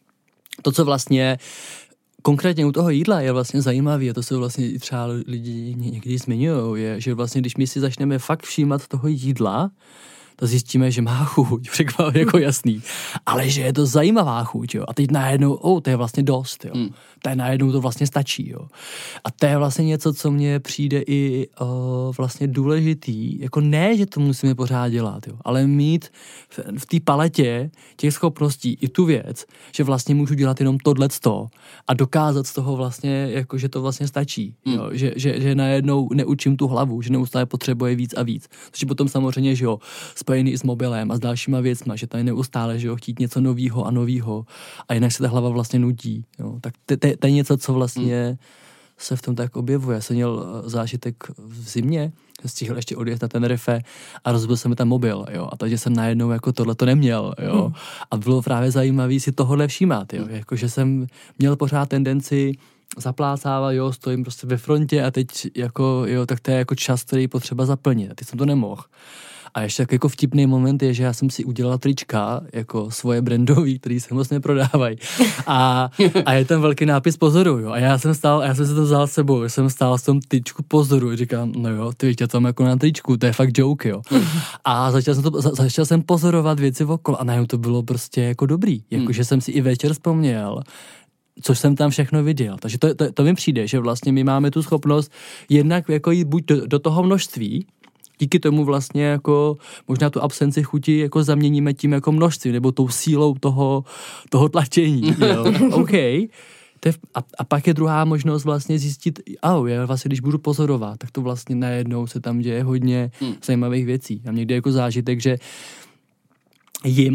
[SPEAKER 3] to, co vlastně konkrétně u toho jídla je vlastně zajímavý, a to se vlastně i třeba lidi někdy zmiňují, je, že vlastně když my si začneme fakt všímat toho jídla, to zjistíme, že má chuť, překvapivě jako jasný, ale že je to zajímavá chuť, jo. A teď najednou, oh, to je vlastně dost, jo. Hmm. To je najednou to vlastně stačí, jo. A to je vlastně něco, co mně přijde i o, vlastně důležitý, jako ne, že to musíme pořád dělat, jo, ale mít v, v té paletě těch schopností i tu věc, že vlastně můžu dělat jenom tohleto a dokázat z toho vlastně, jako, že to vlastně stačí, hmm. jo. Že, že, že najednou neučím tu hlavu, že neustále potřebuje víc a víc. Což potom samozřejmě, že jo, spojený i s mobilem a s dalšíma věcma, že tady neustále, že jo, chtít něco novýho a novýho a jinak se ta hlava vlastně nudí, jo. Tak to je něco, co vlastně hmm. se v tom tak objevuje. Já jsem měl zážitek v zimě, stihl ještě odjet na Tenerife a rozbil se mi tam mobil, jo. A takže jsem najednou jako tohle to neměl, jo. Hmm. A bylo právě zajímavý si tohle všímat, jo. Jako, že jsem měl pořád tendenci zaplácávat, jo, stojím prostě ve frontě a teď jako, jo, tak to je jako čas, který je potřeba zaplnit. A teď jsem to nemohl. A ještě tak jako vtipný moment je, že já jsem si udělala trička, jako svoje brandový, který se moc neprodávají. A, a je tam velký nápis pozoru, jo. A já jsem stál, a já jsem si to vzal s sebou, já jsem stál s tom tričku pozoru. Říkám, no jo, ty víš, já tam jako na tričku, to je fakt joke, jo. A začal jsem, to, za, začal jsem pozorovat věci okolo a najednou to bylo prostě jako dobrý. Jakože jsem si i večer vzpomněl, což jsem tam všechno viděl. Takže to, to, to mi přijde, že vlastně my máme tu schopnost jednak jako jít buď do, do toho množství, díky tomu vlastně jako možná tu absenci chuti jako zaměníme tím jako množství nebo tou sílou toho, toho tlačení. Jo. OK. To je, a, a pak je druhá možnost vlastně zjistit, oh, já vlastně když budu pozorovat, tak to vlastně najednou se tam děje hodně hmm. zajímavých věcí. A někdy jako zážitek, že jim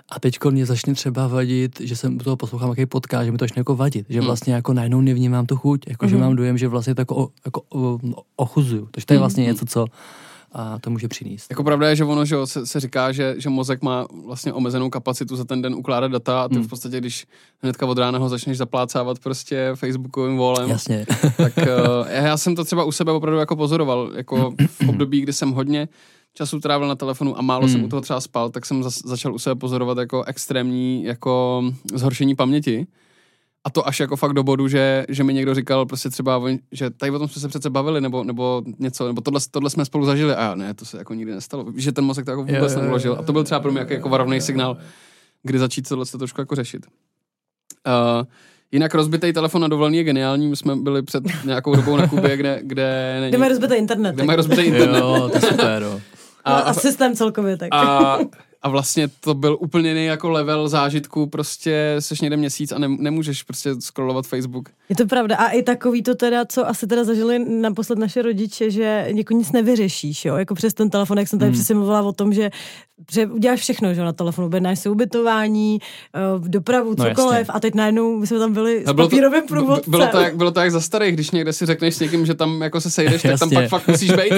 [SPEAKER 3] A teďko mě začne třeba vadit, že jsem toho poslouchám nějaký podcast, že mi to začne jako vadit, že vlastně jako najednou nevnímám tu chuť, jako mm. že mám dojem, že vlastně to jako, o, jako o, ochuzuju. Takže to je vlastně mm. něco, co a to může přinést.
[SPEAKER 4] Jako pravda je, že ono, že se, se říká, že, že mozek má vlastně omezenou kapacitu za ten den ukládat data a ty hmm. v podstatě, když hnedka od rána ho začneš zaplácávat prostě facebookovým volem.
[SPEAKER 3] Jasně.
[SPEAKER 4] Tak uh, já jsem to třeba u sebe opravdu jako pozoroval, jako v období, kdy jsem hodně času trávil na telefonu a málo hmm. jsem u toho třeba spal, tak jsem za, začal u sebe pozorovat jako extrémní jako zhoršení paměti. A to až jako fakt do bodu, že, že mi někdo říkal prostě třeba, že tady o tom jsme se přece bavili, nebo, nebo něco, nebo tohle, tohle jsme spolu zažili. A já, ne, to se jako nikdy nestalo. Že ten mozek to jako vůbec jo, neuložil. A to byl třeba pro mě jako, jako varovný signál, kdy začít tohle to trošku jako řešit. Uh, jinak rozbitý telefon na dovolený je geniální. My jsme byli před nějakou dobou na Kubě, kde, kde není...
[SPEAKER 2] Kde mají rozbitý internet.
[SPEAKER 4] Kde mají rozbitý internet.
[SPEAKER 3] Jo, to je super, jo.
[SPEAKER 2] A, a, a systém celkově tak.
[SPEAKER 4] A, a vlastně to byl úplně jiný jako level zážitku, prostě seš někde měsíc a ne, nemůžeš prostě scrollovat Facebook.
[SPEAKER 2] Je to pravda. A i takový to teda, co asi teda zažili naposled naše rodiče, že jako nic nevyřešíš, jo, jako přes ten telefon, jak jsem tady hmm. přesně mluvila o tom, že, že uděláš všechno, že na telefonu, objednáš si ubytování, dopravu,
[SPEAKER 3] no,
[SPEAKER 2] cokoliv,
[SPEAKER 3] jasně.
[SPEAKER 2] a teď najednou my jsme tam byli s papírovým průvodcem.
[SPEAKER 4] Bylo to, jak, bylo to jak za starých, když někde si řekneš s někým, že tam jako se sejdeš, tak tam pak fakt musíš být.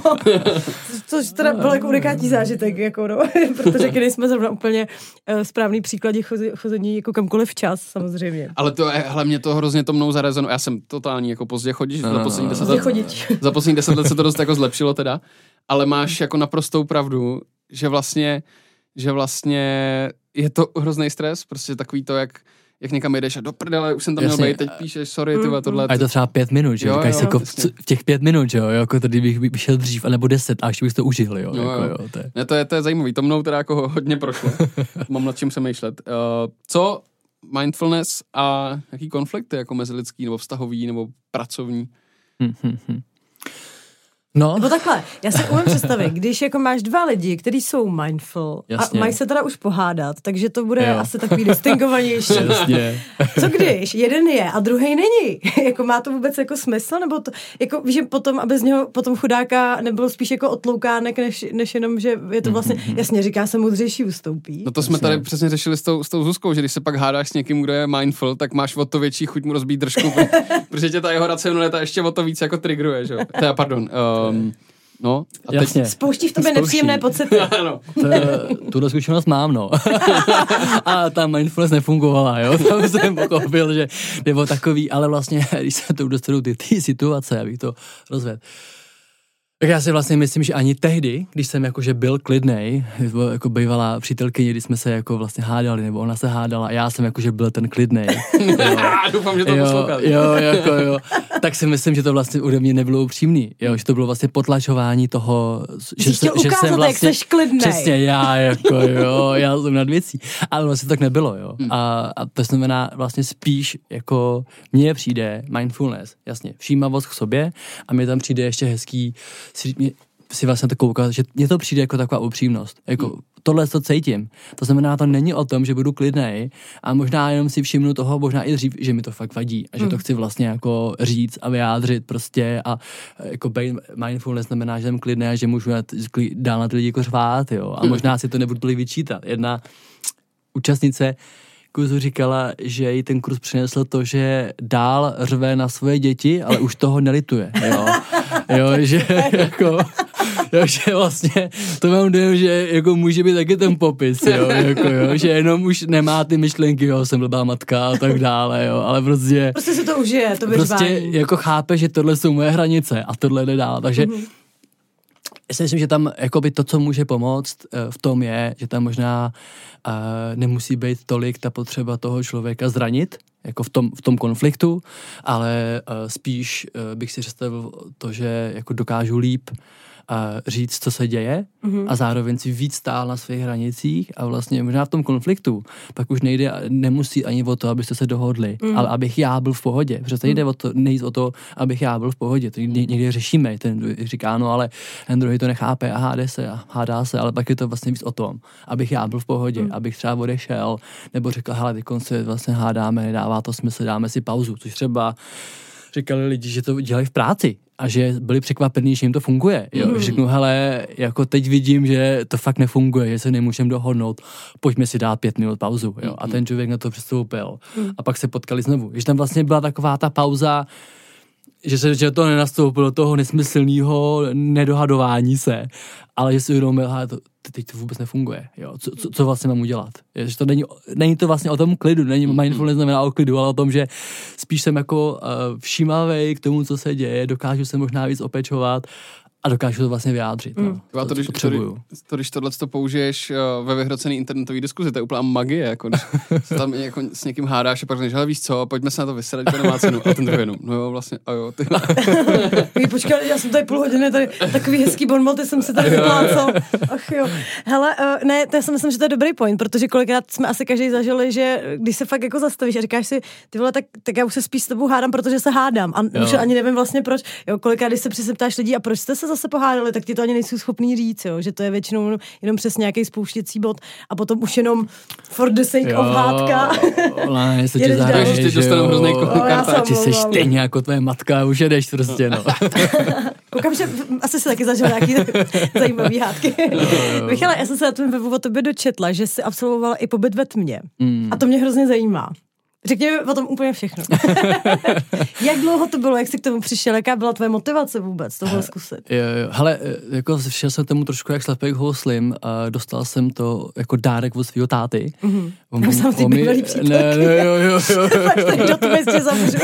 [SPEAKER 2] Což teda byl jako unikátní zážitek, jako no, protože když jsme zrovna úplně uh, správný příkladě chození jako kamkoliv včas, samozřejmě.
[SPEAKER 4] Ale to je, hlavně to hrozně to mnou zarezonovalo. Já jsem totální jako pozdě chodič, no, za poslední deset let, za poslední deset let se to dost jako zlepšilo teda, ale máš jako naprostou pravdu, že vlastně, že vlastně je to hrozný stres, prostě takový to, jak jak někam jdeš a do prdele, už jsem tam měl být, teď píšeš, sorry, tyhle, tohle.
[SPEAKER 3] A je to třeba pět minut, že? Říkáš si jako v, v těch pět minut, že jo, jako to, kdybych by šel dřív, anebo deset, a ještě bych to užil, jo.
[SPEAKER 4] jo,
[SPEAKER 3] jako,
[SPEAKER 4] jo.
[SPEAKER 3] jo to, je.
[SPEAKER 4] Ne, to je, to je zajímavý, to mnou teda jako hodně prošlo. Mám nad čím přemýšlet. Uh, co mindfulness a jaký konflikty, jako mezilidský, nebo vztahový, nebo pracovní?
[SPEAKER 3] Hm, hm, hm. No.
[SPEAKER 2] Nebo takhle, já si umím představit, když jako máš dva lidi, kteří jsou mindful Jasně. a mají se teda už pohádat, takže to bude jo. asi takový distingovanější.
[SPEAKER 3] Jasně.
[SPEAKER 2] Co když jeden je a druhý není? Jako má to vůbec jako smysl? Nebo to, jako víš, že potom, aby z něho potom chudáka nebylo spíš jako otloukánek, než, než jenom, že je to vlastně, jasně říká se moudřejší ustoupí.
[SPEAKER 4] No to jsme tady přesně řešili s tou, s tou Zuzkou, že když se pak hádáš s někým, kdo je mindful, tak máš o to větší chuť mu rozbít držku, protože tě ta jeho racionalita ještě o to víc jako trigruje, že jo? Teda, pardon. Um, no, a teď...
[SPEAKER 3] Jasně.
[SPEAKER 2] Spouští v tobě Spouští. nepříjemné pocity.
[SPEAKER 4] Ano.
[SPEAKER 3] Tuhle zkušenost mám, no. A ta mindfulness nefungovala, jo. Tam jsem pochopil, že nebo takový, ale vlastně, když se to dostanu ty, ty situace, abych to rozvedl. Tak já si vlastně myslím, že ani tehdy, když jsem jakože byl klidnej, jako bývalá přítelkyně, když jsme se jako vlastně hádali, nebo ona se hádala a já jsem jakože byl ten klidnej.
[SPEAKER 4] Doufám, že to poslouchal.
[SPEAKER 3] Jo, jako jo. Tak si myslím, že to vlastně ode mě nebylo upřímný, jo, že to bylo vlastně potlačování toho, že, se,
[SPEAKER 2] ukázat,
[SPEAKER 3] že jsem vlastně...
[SPEAKER 2] jak seš klidnej.
[SPEAKER 3] Přesně, já jako jo, já jsem nad věcí. Ale vlastně tak nebylo, jo. Hmm. A, a to znamená vlastně spíš jako mně přijde mindfulness, jasně, všímavost k sobě a mě tam přijde ještě hezký si, mě, si vlastně to koukat, že mně to přijde jako taková upřímnost. Jako hmm. tohle to cítím. To znamená, to není o tom, že budu klidnej a možná jenom si všimnu toho, možná i dřív, že mi to fakt vadí a že hmm. to chci vlastně jako říct a vyjádřit prostě a jako mindfulness znamená, že jsem klidnej a že můžu dál na ty lidi jako řvát, jo. A hmm. možná si to nebudu tolik vyčítat. Jedna účastnice kurzu říkala, že jí ten kurz přinesl to, že dál řve na svoje děti, ale už toho nelituje, jo. Jo, že jako, jo, že vlastně to mám dojem, že jako může být taky ten popis, jo, jako jo, že jenom už nemá ty myšlenky, jo, jsem blbá matka a tak dále, jo, ale prostě...
[SPEAKER 2] Prostě se to užije, to vyřvání.
[SPEAKER 3] Prostě jako chápe, že tohle jsou moje hranice a tohle jde dál, takže mm-hmm. já si myslím, že tam jakoby to, co může pomoct v tom je, že tam možná uh, nemusí být tolik ta potřeba toho člověka zranit, jako v tom, v tom konfliktu, ale uh, spíš uh, bych si představil to, že jako dokážu líp uh, říct, co se děje mm-hmm. a zároveň si víc stál na svých hranicích a vlastně možná v tom konfliktu pak už nejde, nemusí ani o to, abyste se dohodli, mm. ale abych já byl v pohodě. Protože nejde o to, nejde o to, abych já byl v pohodě. To někdy řešíme, ten říká, no ale ten druhý to nechápe a hádá se a hádá se, ale pak je to vlastně víc o tom, abych já byl v pohodě, mm. abych třeba odešel, nebo řekl, hele, teď se vlastně hádáme, nedává to smysl, dáme si pauzu, což třeba říkali lidi, že to dělají v práci. a že byli překvapení, že jim to funguje. Jo? Mm. Řeknu, hele, jako teď vidím, že to fakt nefunguje, že se nemůžeme dohodnout, pojďme si dát pět minut pauzu. Jo? A ten člověk na to přistoupil. Mm. A pak se potkali znovu. Že tam vlastně byla taková ta pauza, že se že to nenastoupilo do toho nesmyslného nedohadování se, ale že si uvědomil, hele, to, teď to vůbec nefunguje. Jo? Co, co, co vlastně mám udělat? Je, že to není, není to vlastně o tom klidu, není mindfulness znamená o klidu, ale o tom, že spíš jsem jako uh, všímavej k tomu, co se děje, dokážu se možná víc opečovat a dokážu to vlastně vyjádřit. Mm. No,
[SPEAKER 4] to, to, když, to, to, když tohle to použiješ uh, ve vyhrocený internetové diskuzi, to je úplná magie, jako když se tam jako s někým hádáš a pak řekneš, hele víš co, pojďme se na to vysedat, to nemá cenu. A ten druhý jenom, no jo, vlastně, a jo, ty.
[SPEAKER 2] Počkej, já jsem tady půl hodiny, tady takový hezký bonmoty jsem si tady vyplácal. Ach jo. Hele, uh, ne, to já si myslím, že to je dobrý point, protože kolikrát jsme asi každý zažili, že když se fakt jako zastavíš a říkáš si, ty vole, tak, tak já už se spíš s tebou hádám, protože se hádám. A jo. Už ani nevím vlastně proč. Jo, kolikrát, když se přesně ptáš lidí, a proč jste se zase pohádali, tak ti to ani nejsou schopný říct, jo, že to je většinou jenom přes nějaký spouštěcí bod a potom už jenom for the sake jo, of hádka.
[SPEAKER 3] Ne, se tě zahraje, že
[SPEAKER 4] dostanu hroznej
[SPEAKER 3] kartáč, jsi stejně jako tvoje matka, už jedeš prostě, no.
[SPEAKER 2] Koukám, že asi si taky zažil nějaký zajímavý hádky. Michale, já jsem se na tom webu o tobě dočetla, že jsi absolvovala i pobyt ve tmě. Mm. A to mě hrozně zajímá. Řekni mi o tom úplně všechno. Jak dlouho to bylo, jak jsi k tomu přišel, jaká byla tvoje motivace vůbec tohle zkusit?
[SPEAKER 3] Jo, jo. Hele, jako šel jsem tomu trošku jak slepej k houslim a dostal jsem to jako dárek od svýho táty.
[SPEAKER 2] Mm-hmm. On, jsem ty bývalý přítelky.
[SPEAKER 3] Ne, ne, jo, jo, jo. jo.
[SPEAKER 2] Tak do tmy ještě zamřu.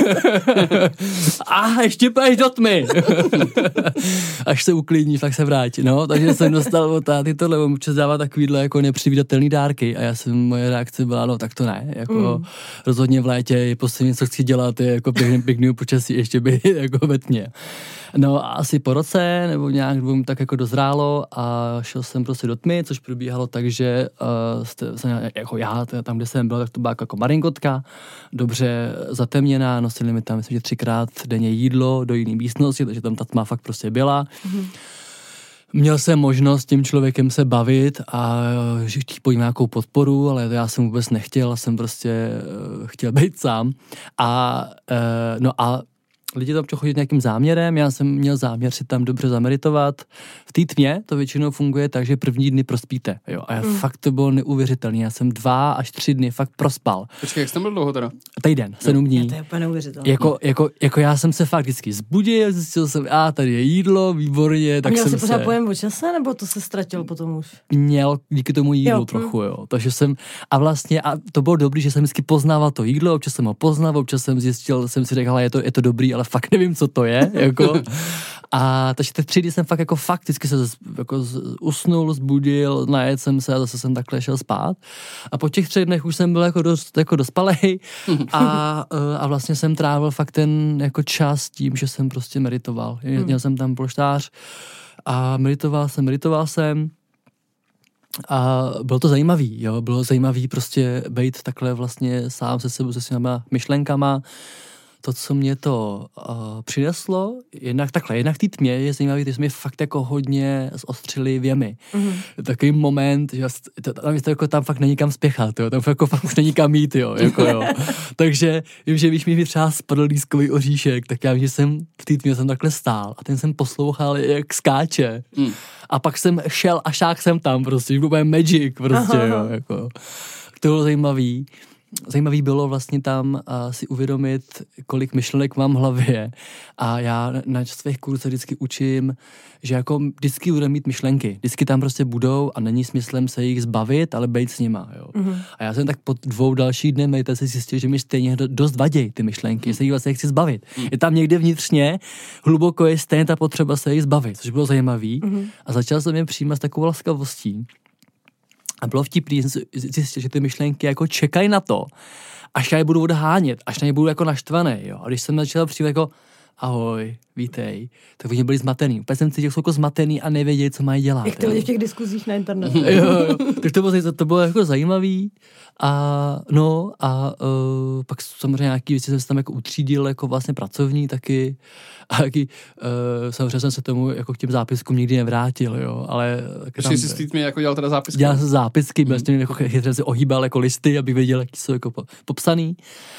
[SPEAKER 3] A ještě půjdeš do tmy. Až se uklidníš, tak se vrátí. No, takže jsem dostal od táty tohle, on občas dává takovýhle jako nepředvídatelný dárky a já jsem, moje reakce byla, no tak to ne, jako mm. rozhodně v létě je poslední, co chci dělat, je jako pěkný, pěkný počasí, ještě by jako ve tmě. No a asi po roce, nebo nějak mi tak jako dozrálo a šel jsem prostě do tmy, což probíhalo tak, že uh, jste, jsem, jako já, tam, kde jsem byl, tak to byla jako marinkotka, dobře zatemněná, nosili mi tam, myslím, že třikrát denně jídlo do jiné místnosti, takže tam ta tma fakt prostě byla. Mm-hmm. Měl jsem možnost s tím člověkem se bavit a chtít po nějakou podporu, ale já jsem vůbec nechtěl, jsem prostě uh, chtěl být sám. A uh, no a lidi tam chtěli chodit nějakým záměrem, já jsem měl záměr si tam dobře zameritovat. V té tmě to většinou funguje tak, že první dny prospíte. Jo? A já mm. fakt to bylo neuvěřitelné. Já jsem dva až tři dny fakt prospal.
[SPEAKER 4] Počkej, jak jsi tam byl dlouho teda?
[SPEAKER 3] Týden, sedm dní.
[SPEAKER 2] Já to je úplně neuvěřitelné.
[SPEAKER 3] Jako, jako, jako já jsem se fakt vždycky zbudil, zjistil jsem, a tady je jídlo, výborně. Tak
[SPEAKER 2] a měl
[SPEAKER 3] jsem
[SPEAKER 2] jsi pořád
[SPEAKER 3] se...
[SPEAKER 2] pojem o čase, nebo to se ztratil potom už?
[SPEAKER 3] Měl díky tomu jídlu jo. trochu, jo. Takže jsem, a vlastně, a to bylo dobrý, že jsem vždycky poznával to jídlo, občas jsem ho poznal, občas jsem zjistil, jsem si řekl, je to, je to dobrý, ale fakt nevím, co to je, jako. A takže ty tři dny jsem fakt jako fakticky se jako usnul, zbudil, najedl jsem se a zase jsem takhle šel spát. A po těch třech dnech už jsem byl jako dost, jako dospalej a, a vlastně jsem trávil fakt ten jako čas tím, že jsem prostě meditoval. Měl jsem tam polštář a meditoval jsem, meditoval jsem. A bylo to zajímavý, jo, bylo zajímavý prostě být takhle vlastně sám se sebou, se svýma myšlenkama. To, co mě to uh, přineslo, jednak takhle, jednak té tmě je zajímavý, že jsme fakt jako hodně zostřili věmy. Mm-hmm. Takový moment, že to, tam, to jako, tam fakt není kam spěchat, jo, tam jako fakt už není kam jít, jo, jako jo. Takže vím, že když mi třeba spadl lískový oříšek, tak já vím, že jsem v té tmě jsem takhle stál a ten jsem poslouchal, jak skáče. Mm. A pak jsem šel a šák jsem tam prostě, úplně magic prostě, aha, jo, jako. To bylo zajímavý. Zajímavý bylo vlastně tam uh, si uvědomit, kolik myšlenek mám v hlavě a já na svých kurzech vždycky učím, že jako vždycky budeme mít myšlenky, vždycky tam prostě budou a není smyslem se jich zbavit, ale být s nima, jo. Mm-hmm. A já jsem tak po dvou dalších dnech meditace zjistil, že mi stejně dost vadí ty myšlenky, mm-hmm. že se jich vlastně chci zbavit. Mm-hmm. Je tam někde vnitřně, hluboko je stejně ta potřeba se jich zbavit, což bylo zajímavý mm-hmm. a začal jsem je přijímat s takovou laskavostí. A bylo vtipný, jsem si zjistil, že ty myšlenky jako čekají na to, až já je budu odhánět, až na ně budu jako naštvaný, jo. A když jsem začal přijít jako ahoj, vítej, tak oni byli zmatený. Úplně jsem cítil, že jsou jako zmatený a nevěděli, co mají dělat.
[SPEAKER 2] Jak ty lidi v těch diskuzích na internetu.
[SPEAKER 3] jo, jo. Tak to bylo, to bylo jako zajímavý. A no a uh, pak samozřejmě nějaký věci jsem se tam jako utřídil jako vlastně pracovní taky. A taky uh, samozřejmě jsem se tomu jako k těm zápiskům nikdy nevrátil, jo, ale...
[SPEAKER 4] Počkej, jsi s tím jako dělal teda zápisky?
[SPEAKER 3] Dělal jsem zápisky, mm. vlastně jako chytře se ohýbal jako listy, abych věděl, jaký jsou jako po, popsaný.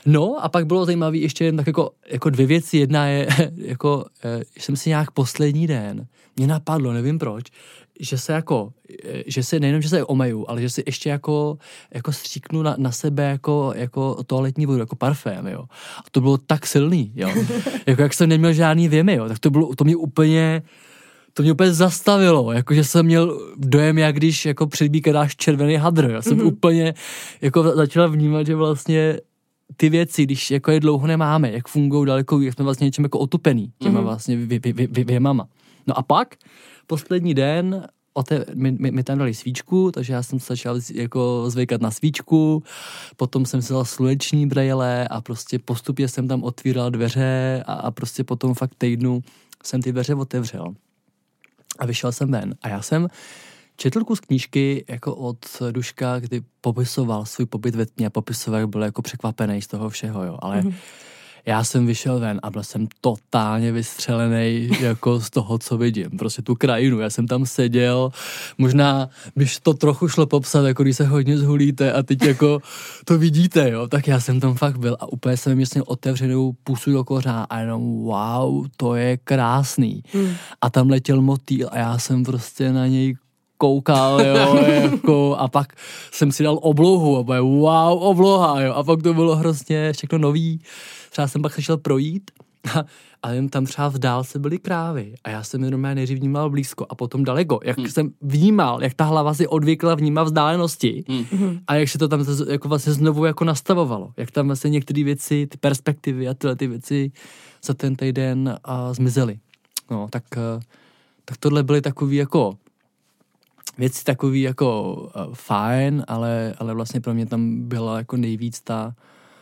[SPEAKER 3] No a pak bylo zajímavé ještě jen tak jako, jako dvě věci. Jedna je, jako, že jsem si nějak poslední den, mě napadlo, nevím proč, že se jako, že se nejenom, že se omeju, ale že si ještě jako, jako stříknu na, na sebe jako, jako toaletní vodu, jako parfém, jo. A to bylo tak silný, jo. Jako jak jsem neměl žádný věmy, jo, tak to bylo, to mě úplně, to mě úplně zastavilo, jakože jsem měl dojem, jak když jako předbíka dáš červený hadr, jo. Jsem mm-hmm. úplně jako začal vnímat, že vlastně ty věci, když jako je dlouho nemáme, jak fungují daleko, jak jsme vlastně něčem jako otupený těma mm-hmm. vlastně vě, vě, vě, vě, věmama. No a pak poslední den ote, my, my, my tam dali svíčku, takže já jsem začal jako zvykat na svíčku, potom jsem si dal sluneční brejle a prostě postupně jsem tam otvíral dveře a, a prostě potom fakt týdnu jsem ty dveře otevřel a vyšel jsem ven. A já jsem četl kus knížky jako od Duška, kdy popisoval svůj pobyt ve tmě a popisoval, jak byl jako překvapený z toho všeho, jo, ale mm-hmm. já jsem vyšel ven a byl jsem totálně vystřelený jako z toho, co vidím. Prostě tu krajinu, já jsem tam seděl, možná byš to trochu šlo popsat, jako když se hodně zhulíte a teď jako to vidíte, jo, tak já jsem tam fakt byl a úplně jsem měl otevřenou pusu do kořán a jenom wow, to je krásný. Mm. A tam letěl motýl a já jsem prostě na něj koukal, jo, jako, a pak jsem si dal oblohu a bude wow, obloha, jo, a pak to bylo hrozně všechno nový. Třeba jsem pak se šel projít a, a jen tam třeba v dálce byly krávy a já jsem jenom nejdřív vnímal blízko a potom daleko, jak hmm. jsem vnímal, jak ta hlava si odvykla vnímat vzdálenosti hmm. a jak se to tam jako vlastně znovu jako nastavovalo, jak tam vlastně některé věci, ty perspektivy a tyhle ty věci za ten týden a zmizely. No, tak, tak tohle byly takový jako věci takový jako uh, fajn, ale, ale vlastně pro mě tam byla jako nejvíc ta,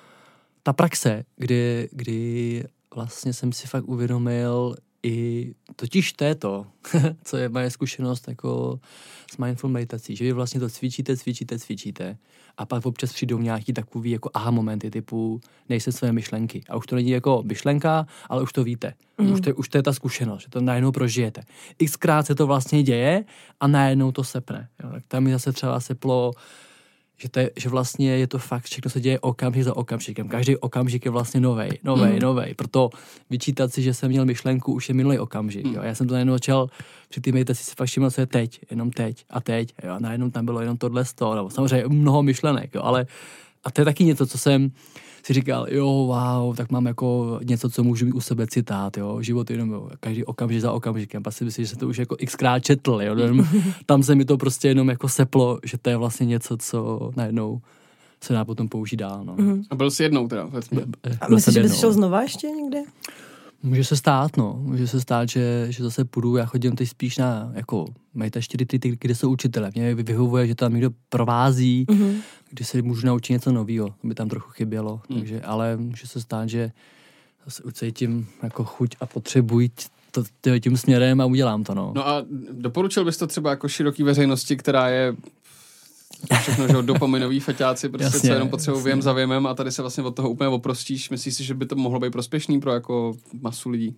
[SPEAKER 3] ta praxe, kdy, kdy vlastně jsem si fakt uvědomil i totiž to je to, co je moje zkušenost jako s mindful meditací, že vy vlastně to cvičíte, cvičíte, cvičíte a pak občas přijdou nějaký takový jako aha momenty typu nejsem své myšlenky a už to není jako myšlenka, ale už to víte. Mm. Už, to, už to je ta zkušenost, že to najednou prožijete. Xkrát se to vlastně děje a najednou to sepne. Jo, tak tam mi zase třeba seplo, že, to je, že vlastně je to fakt, všechno se děje okamžik za okamžikem. Každý okamžik je vlastně novej, novej, mm. novej. Proto vyčítat si, že jsem měl myšlenku, už je minulý okamžik. Jo. Já jsem to najednou začal při té meditaci si fakt všiml, co je teď, jenom teď a teď. Jo. A najednou tam bylo jenom tohle z toho, nebo samozřejmě mnoho myšlenek, jo. Ale a to je taky něco, co jsem si říkal, jo, wow, tak mám jako něco, co můžu mít u sebe citát, jo, život jenom, jo, každý okamžik za okamžikem, pak si myslím, že se to už jako xkrát četl, jo, tam se mi to prostě jenom jako seplo, že to je vlastně něco, co najednou se dá potom použít dál, no. Mm-hmm.
[SPEAKER 4] A byl jsi jednou teda?
[SPEAKER 2] A myslíš, že bys šel znova ještě někde?
[SPEAKER 3] Může se stát, no. Může se stát, že, že zase půjdu, já chodím teď spíš na, jako, meditační retreaty, kde jsou učitelé. Mě vyhovuje, že tam někdo provází, mm-hmm. kdy se můžu naučit něco nového. To by tam trochu chybělo. Mm. Takže, ale může se stát, že zase ucítím jako chuť a potřebuji to, to tím směrem a udělám to, no.
[SPEAKER 4] No a doporučil bys to třeba jako široký veřejnosti, která je všechno, že dopaminový feťáci, prostě jasně, co jenom potřebují věm za věmem a tady se vlastně od toho úplně oprostíš. Myslíš si, že by to mohlo být prospěšný pro jako masu lidí?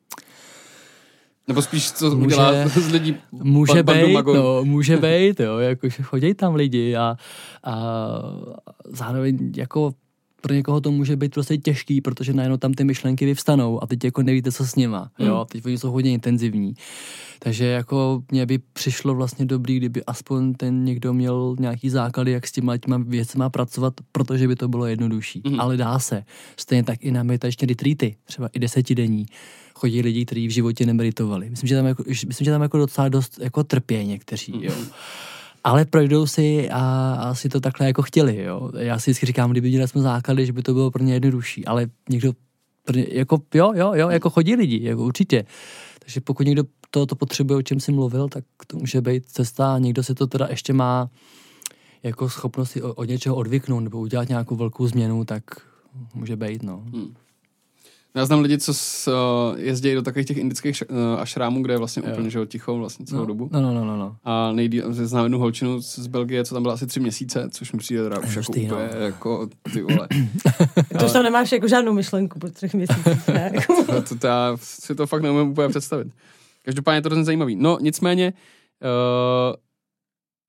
[SPEAKER 4] Nebo spíš, co může, udělá z lidí
[SPEAKER 3] může být, no, může být, jo, jakože chodí tam lidi a, a zároveň jako pro někoho to může být prostě těžký, protože najednou tam ty myšlenky vyvstanou a teď jako nevíte, co s nima, mm. jo, teď oni jsou hodně intenzivní. Takže jako mně by přišlo vlastně dobrý, kdyby aspoň ten někdo měl nějaký základy, jak s těma, těma věcma pracovat, protože by to bylo jednodušší. Mm. Ale dá se. Stejně tak i na meditační retreaty, třeba i desetidenní. Chodí lidi, kteří v životě nemeditovali. Myslím, že tam jako, myslím, že tam jako docela dost jako trpějí někteří, jo. Ale projdou si a, a si to takhle jako chtěli, jo. Já si vždycky říkám, kdyby měli jsme základy, že by to bylo pro ně jednodušší, ale někdo, jako jo, jo, jo, jako chodí lidi, jako určitě. Takže pokud někdo to, to potřebuje, o čem jsi mluvil, tak to může být cesta a někdo si to teda ještě má jako schopnost si od něčeho odvyknout nebo udělat nějakou velkou změnu, tak může být, no. Hmm.
[SPEAKER 4] Já znám lidi, co s, uh, jezdí do takových těch indických uh, ašrámů, kde je vlastně jo. úplně že ticho vlastně celou
[SPEAKER 3] no,
[SPEAKER 4] dobu.
[SPEAKER 3] No, no, no, no.
[SPEAKER 4] A nejdýl, znám jednu holčinu z Belgie, co tam byla asi tři měsíce, což mi přijde teda už jako úplně, no. jako ty vole.
[SPEAKER 2] To už tam nemáš jako žádnou myšlenku po třech měsících, ne?
[SPEAKER 4] to, to, to, já si to fakt neumím úplně představit. Každopádně je to hrozně zajímavý. No, nicméně, uh,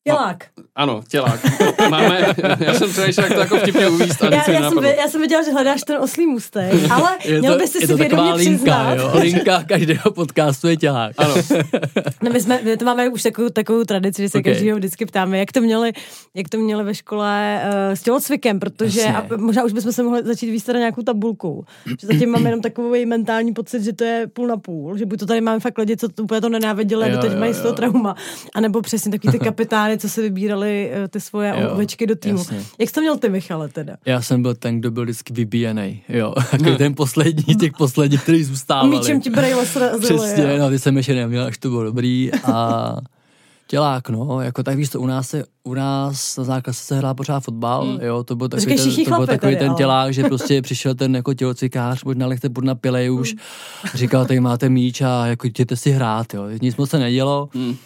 [SPEAKER 2] Tělák.
[SPEAKER 4] No, ano, tělák. Máme, já jsem přemýšlel, jak to jako vtipně uvíct a nic
[SPEAKER 2] já,
[SPEAKER 4] mi
[SPEAKER 2] já, jsem, já jsem viděla, že hledáš ten oslý můstek, ale
[SPEAKER 3] je
[SPEAKER 2] měl
[SPEAKER 3] to,
[SPEAKER 2] byste
[SPEAKER 3] je
[SPEAKER 2] si
[SPEAKER 3] to
[SPEAKER 2] vědomě
[SPEAKER 3] taková linka,
[SPEAKER 2] přiznat.
[SPEAKER 3] jo? Linka každého podcastu je tělák.
[SPEAKER 4] Ano.
[SPEAKER 2] No my, jsme, my to máme už takovou, takovou tradici, že se okay. každého vždycky ptáme, jak to měli, jak to měli ve škole uh, s tělocvikem, protože a možná už bychom se mohli začít víc teda nějakou tabulkou. Že zatím máme jenom takový mentální pocit, že to je půl na půl, že buď to tady máme fakt lidi, co to úplně to nenáviděli a doteď mají z toho trauma, anebo přesně taky ty kapitány, co se vybírali uh, ty svoje jo, ovečky do týmu. Jasně. Jak jsi to měl ty, Michale, teda?
[SPEAKER 3] Já jsem byl ten, kdo byl vždycky vybíjený, jo. Takový ten poslední, těch posledních, který zůstávali.
[SPEAKER 2] Míčem ti brejle srazili.
[SPEAKER 3] Přesně, no, ty jsem ještě neměl, až to bylo dobrý a tělák, no, jako tak víš to, u nás se, u nás na základce se hrál pořád fotbal, mm. jo, to byl takový, ten, to byl takový tady, ten tělák, ale... že prostě přišel ten jako tělocvikář, možná lechte pod na pilej už, mm. říkal, tady máte míč a jako jděte si hrát, jo, nic moc se nedělo mm.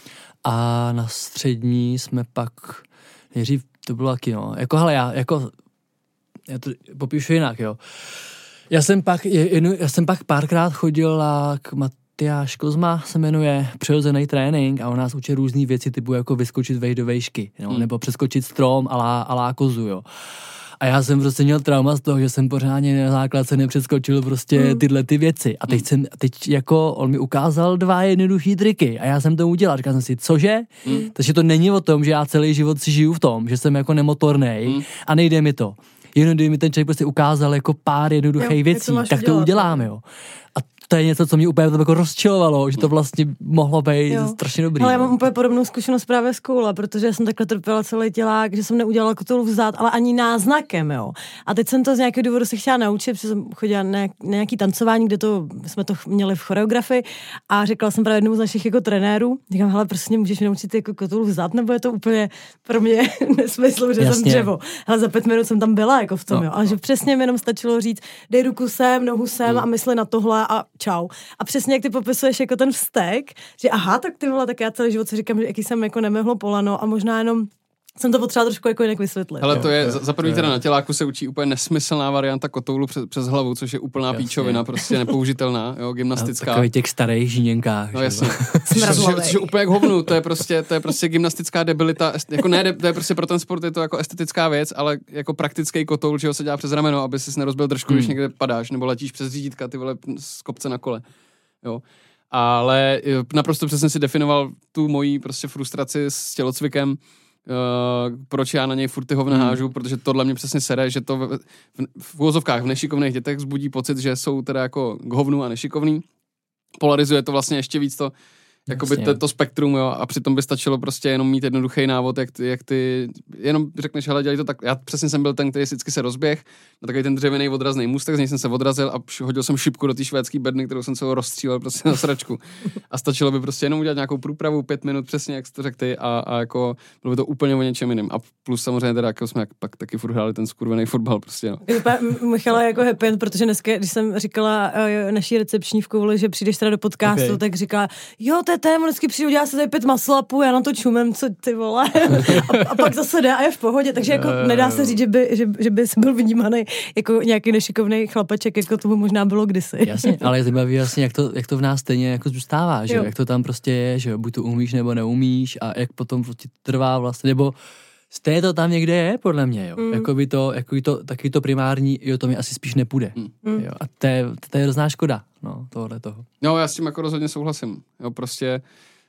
[SPEAKER 3] a na střední jsme pak, nejdřív to bylo taky, no, jako hele, já, jako, já to popíšu jinak, jo, já jsem pak, jednu, já jsem pak párkrát chodil k Matyáš Kozma se jmenuje, přirozený trénink a on nás učí různý věci typu jako vyskočit vejš do vejšky, no, hmm. nebo přeskočit strom alá, alá kozu, jo. A já jsem prostě měl trauma z toho, že jsem pořádně na základce nepřeskočil prostě hmm. tyhle ty věci. A teď jsem, teď jako on mi ukázal dva jednoduchý triky a já jsem to udělal. Říkal jsem si, cože? Hmm. Takže to není o tom, že já celý život si žiju v tom, že jsem jako nemotornej hmm. a nejde mi to. Jenom kdyby mi ten člověk prostě ukázal jako pár jednoduchých věcí, tak to uděláme, jo. A to je něco, co mě úplně jako rozčilovalo, že to vlastně mohlo být jo. strašně dobrý.
[SPEAKER 2] Ale já mám úplně podobnou zkušenost právě z koule, protože já jsem takhle trpěla celý tělák, že jsem neudělala kotolu vzad, ale ani náznakem, jo. A teď jsem to z nějakého důvodu se chtěla naučit, protože jsem chodila na nějaký tancování, kde to jsme to měli v choreografii a řekla jsem právě jednomu z našich jako trenérů, říkám, hele, prostě můžeš mi naučit jako kotolu vzad, nebo je to úplně pro mě nesmysl, že Jasně. jsem dřevo. Hele, za pět minut jsem tam byla jako v tom, no, jo. Ale no. že přesně mi jenom stačilo říct, dej ruku sem, nohu sem mm. a mysli na tohle a čau. A přesně jak ty popisuješ jako ten vztek, že aha, tak ty vole, tak já celý život si říkám, že jaký jsem jako nemehlo polano a možná jenom jsem to potřeba trošku jako jinak vysvětlit.
[SPEAKER 4] Ale to je, za první teda na těláku se učí úplně nesmyslná varianta kotoulu přes, přes hlavu, což je úplná jasně. píčovina, prostě nepoužitelná, jo, gymnastická.
[SPEAKER 3] Takový těch starých žíněnkách.
[SPEAKER 4] No jasně. Což je úplně jak hovnu, to je prostě, to je prostě gymnastická debilita, jako ne, to je prostě pro ten sport je to jako estetická věc, ale jako praktický kotoul, že ho se dělá přes rameno, aby si nerozbil držku, hmm. když někde padáš, nebo letíš přes řídítka, ty vole, z kopce na kole, jo. Ale naprosto přesně si definoval tu moji prostě frustraci s tělocvikem. Uh, proč já na něj furt ty hovna hmm. hážu, protože tohle mě přesně sere, že to v, v, v úvozovkách v nešikovných dětech vzbudí pocit, že jsou teda jako k hovnu a nešikovný. Polarizuje to vlastně ještě víc to, jakoby to, to spektrum, jo, a přitom by stačilo prostě jenom mít jednoduchý návod, jak ty, jak ty jenom řekneš, hele, dělej to tak. Já přesně jsem byl ten, který vždycky se rozběh na takový ten dřevěný odrazný můstek, z něj jsem se odrazil a hodil jsem šipku do té švédské bedny, kterou jsem se ho rozstřílel prostě na sračku. A stačilo by prostě jenom udělat nějakou průpravu, pět minut přesně, jak jsi to řekl ty, a, a jako bylo by to úplně o něčem jiným. A plus samozřejmě teda, jako jsme pak taky furt hráli ten skurvený fotbal prostě, no.
[SPEAKER 2] Michala jako happy end, protože dneska, když jsem říkala uh, naší recepční v Kouli, že přijdeš teda do podcastu, okay. tak říká, jo, to je ten, vždycky přijdu, dělá se tady pět maslapů, já na to čumem, co ty vole. a, a pak zase jde a je v pohodě, takže jako nedá se říct, že by, že, že by byl vnímaný jako nějaký nešikovný chlapeček, jako tomu možná bylo kdysi.
[SPEAKER 3] Jasně, ale je zajímavý vlastně, jak to, jak to v nás stejně jako zůstává, že jo? Jak to tam prostě je, že jo, buď to umíš nebo neumíš a jak potom prostě trvá vlastně, nebo stejně to tam někde je, podle mě, jo. Mm. Jakoby to, jakoby to, taky to primární, jo, to mi asi spíš nepůjde. Mm. Jo. A to je, to je hrozná škoda, no, tohle toho.
[SPEAKER 4] No, já s tím jako rozhodně souhlasím, jo, prostě,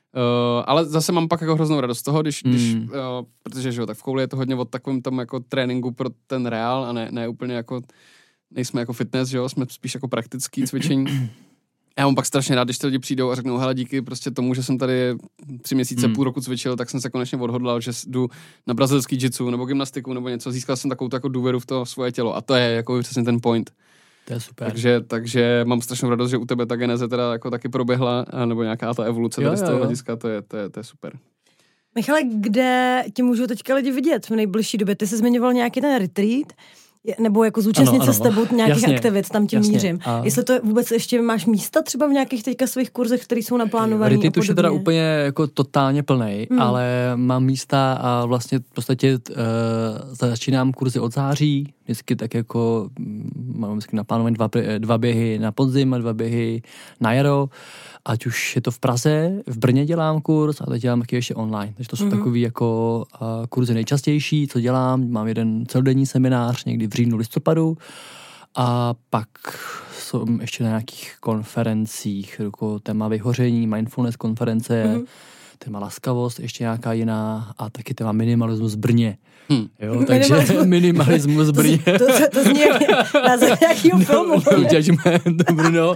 [SPEAKER 4] uh, ale zase mám pak jako hroznou radost z toho, když, mm. když uh, protože, že jo, tak v kouli je to hodně o takovém tom jako tréninku pro ten reál a ne, ne úplně jako, nejsme jako fitness, že jo, jsme spíš jako praktický cvičení. Já mám pak strašně rád, když ty lidi přijdou a řeknou, hele, díky prostě tomu, že jsem tady tři měsíce, hmm. půl roku cvičil, tak jsem se konečně odhodlal, že jdu na brazilský jitsu nebo gymnastiku nebo něco, získal jsem takovou jako důvěru v to svoje tělo a to je jako přesně ten point.
[SPEAKER 3] To je super.
[SPEAKER 4] Takže, takže mám strašnou radost, že u tebe ta geneze teda jako taky proběhla, nebo nějaká ta evoluce jo, tady z toho hlediska, to je, to, je, to je super.
[SPEAKER 2] Michale, kde ti můžou teďka lidi vidět v nejbližší době? Ty jsi zmiňoval nějaký ten retreat. Nebo jako zúčastnit
[SPEAKER 3] ano,
[SPEAKER 2] se
[SPEAKER 3] ano.
[SPEAKER 2] s tebou nějakých
[SPEAKER 3] Jasně,
[SPEAKER 2] aktivit, tam tím
[SPEAKER 3] jasně.
[SPEAKER 2] mířím.
[SPEAKER 3] A...
[SPEAKER 2] Jestli to vůbec ještě máš místa třeba v nějakých teďka svých kurzech, které jsou naplánované.
[SPEAKER 3] Retreat už je teda úplně jako totálně plnej, hmm. ale mám místa a vlastně v podstatě uh, začínám kurzy od září, vždycky tak jako mám vždycky naplánované dva, dva běhy na podzim a dva běhy na jaro, ať už je to v Praze, v Brně dělám kurz a teď dělám taky ještě online, takže to jsou hmm. takový jako uh, kurzy nejčastější, co dělám, mám jeden celodenní seminář někdy v říjnu, listopadu a pak jsem ještě na nějakých konferencích, jako téma vyhoření, mindfulness konference, mm. téma laskavost, ještě nějaká jiná a taky téma minimalismus v Brně. Hmm. Jo, takže minimalismus v Brně.
[SPEAKER 2] To, to, to, to zní název nějakýho filmu.
[SPEAKER 3] Judgment, Brno.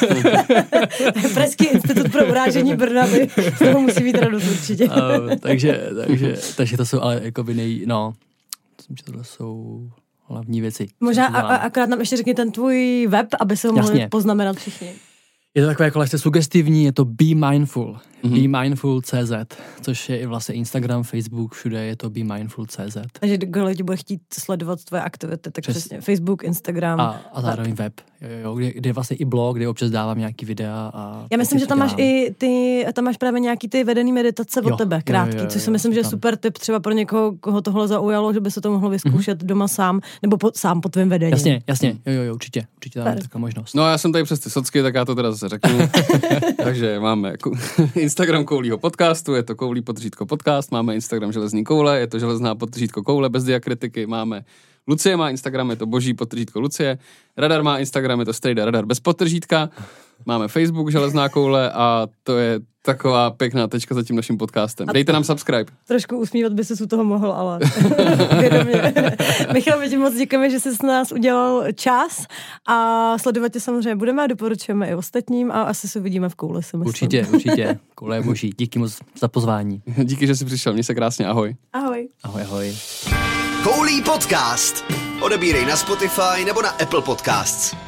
[SPEAKER 2] Pražský institut pro urážení Brna, z toho musí být radost určitě.
[SPEAKER 3] uh, takže, takže, takže to jsou ale jako by nej, no, myslím, že tohle jsou hlavní věci.
[SPEAKER 2] Možná a, a, akorát nám ještě řekni ten tvůj web, aby se ho mohli Jasně. poznamenat všichni.
[SPEAKER 3] Je to takové jako lehce sugestivní, je to Be Mindful. Mm-hmm. Be Mindful tečka cé zet, což je i vlastně Instagram, Facebook, všude je to Be Mindful tečka cé zet.
[SPEAKER 2] Takže kdo lidi bude chtít sledovat tvoje aktivity, tak přesně, přesně Facebook, Instagram.
[SPEAKER 3] A, a zároveň web, jo, jo, kde, kde je vlastně i blog, kde občas dávám nějaký videa. A
[SPEAKER 2] já myslím, že tam máš i ty, tam máš právě nějaký ty vedený meditace od
[SPEAKER 3] jo,
[SPEAKER 2] tebe, krátký, jo, jo, jo, což si myslím, že je super tip třeba pro někoho, koho tohle zaujalo, že by se to mohlo vyzkoušet mm-hmm. doma sám, nebo po, sám po tvém vedení.
[SPEAKER 3] Jasně, jasně, jo, jo, jo, určitě, určitě tam je taková možnost.
[SPEAKER 4] No já jsem tady přes ty socky, tak já to teda zase řeknu. Takže máme jako Instagram Koulího podcastu, je to Koulí podřídko podcast, máme Instagram Železní koule, je to Železná podřídko koule bez diakritiky, máme Lucie má Instagram, je to Boží podřídko Lucie, Radar má Instagram, je to Strejda Radar bez podřídka, máme Facebook Železná koule a to je taková pěkná tečka za tím naším podcastem. Dejte nám subscribe.
[SPEAKER 2] Trošku usmívat by se u toho mohl, ale vědomě. Michal, my ti moc děkujeme, že jsi s nás udělal čas a sledovat tě samozřejmě budeme a doporučujeme i ostatním a asi se uvidíme v kouli.
[SPEAKER 3] Určitě, určitě. Koule je boží. Díky moc za pozvání.
[SPEAKER 4] Díky, že jsi přišel. Měj se krásně. Ahoj.
[SPEAKER 2] Ahoj.
[SPEAKER 3] Ahoj, ahoj.
[SPEAKER 1] Koulí podcast. Odebírej na Spotify nebo na Apple Podcasts.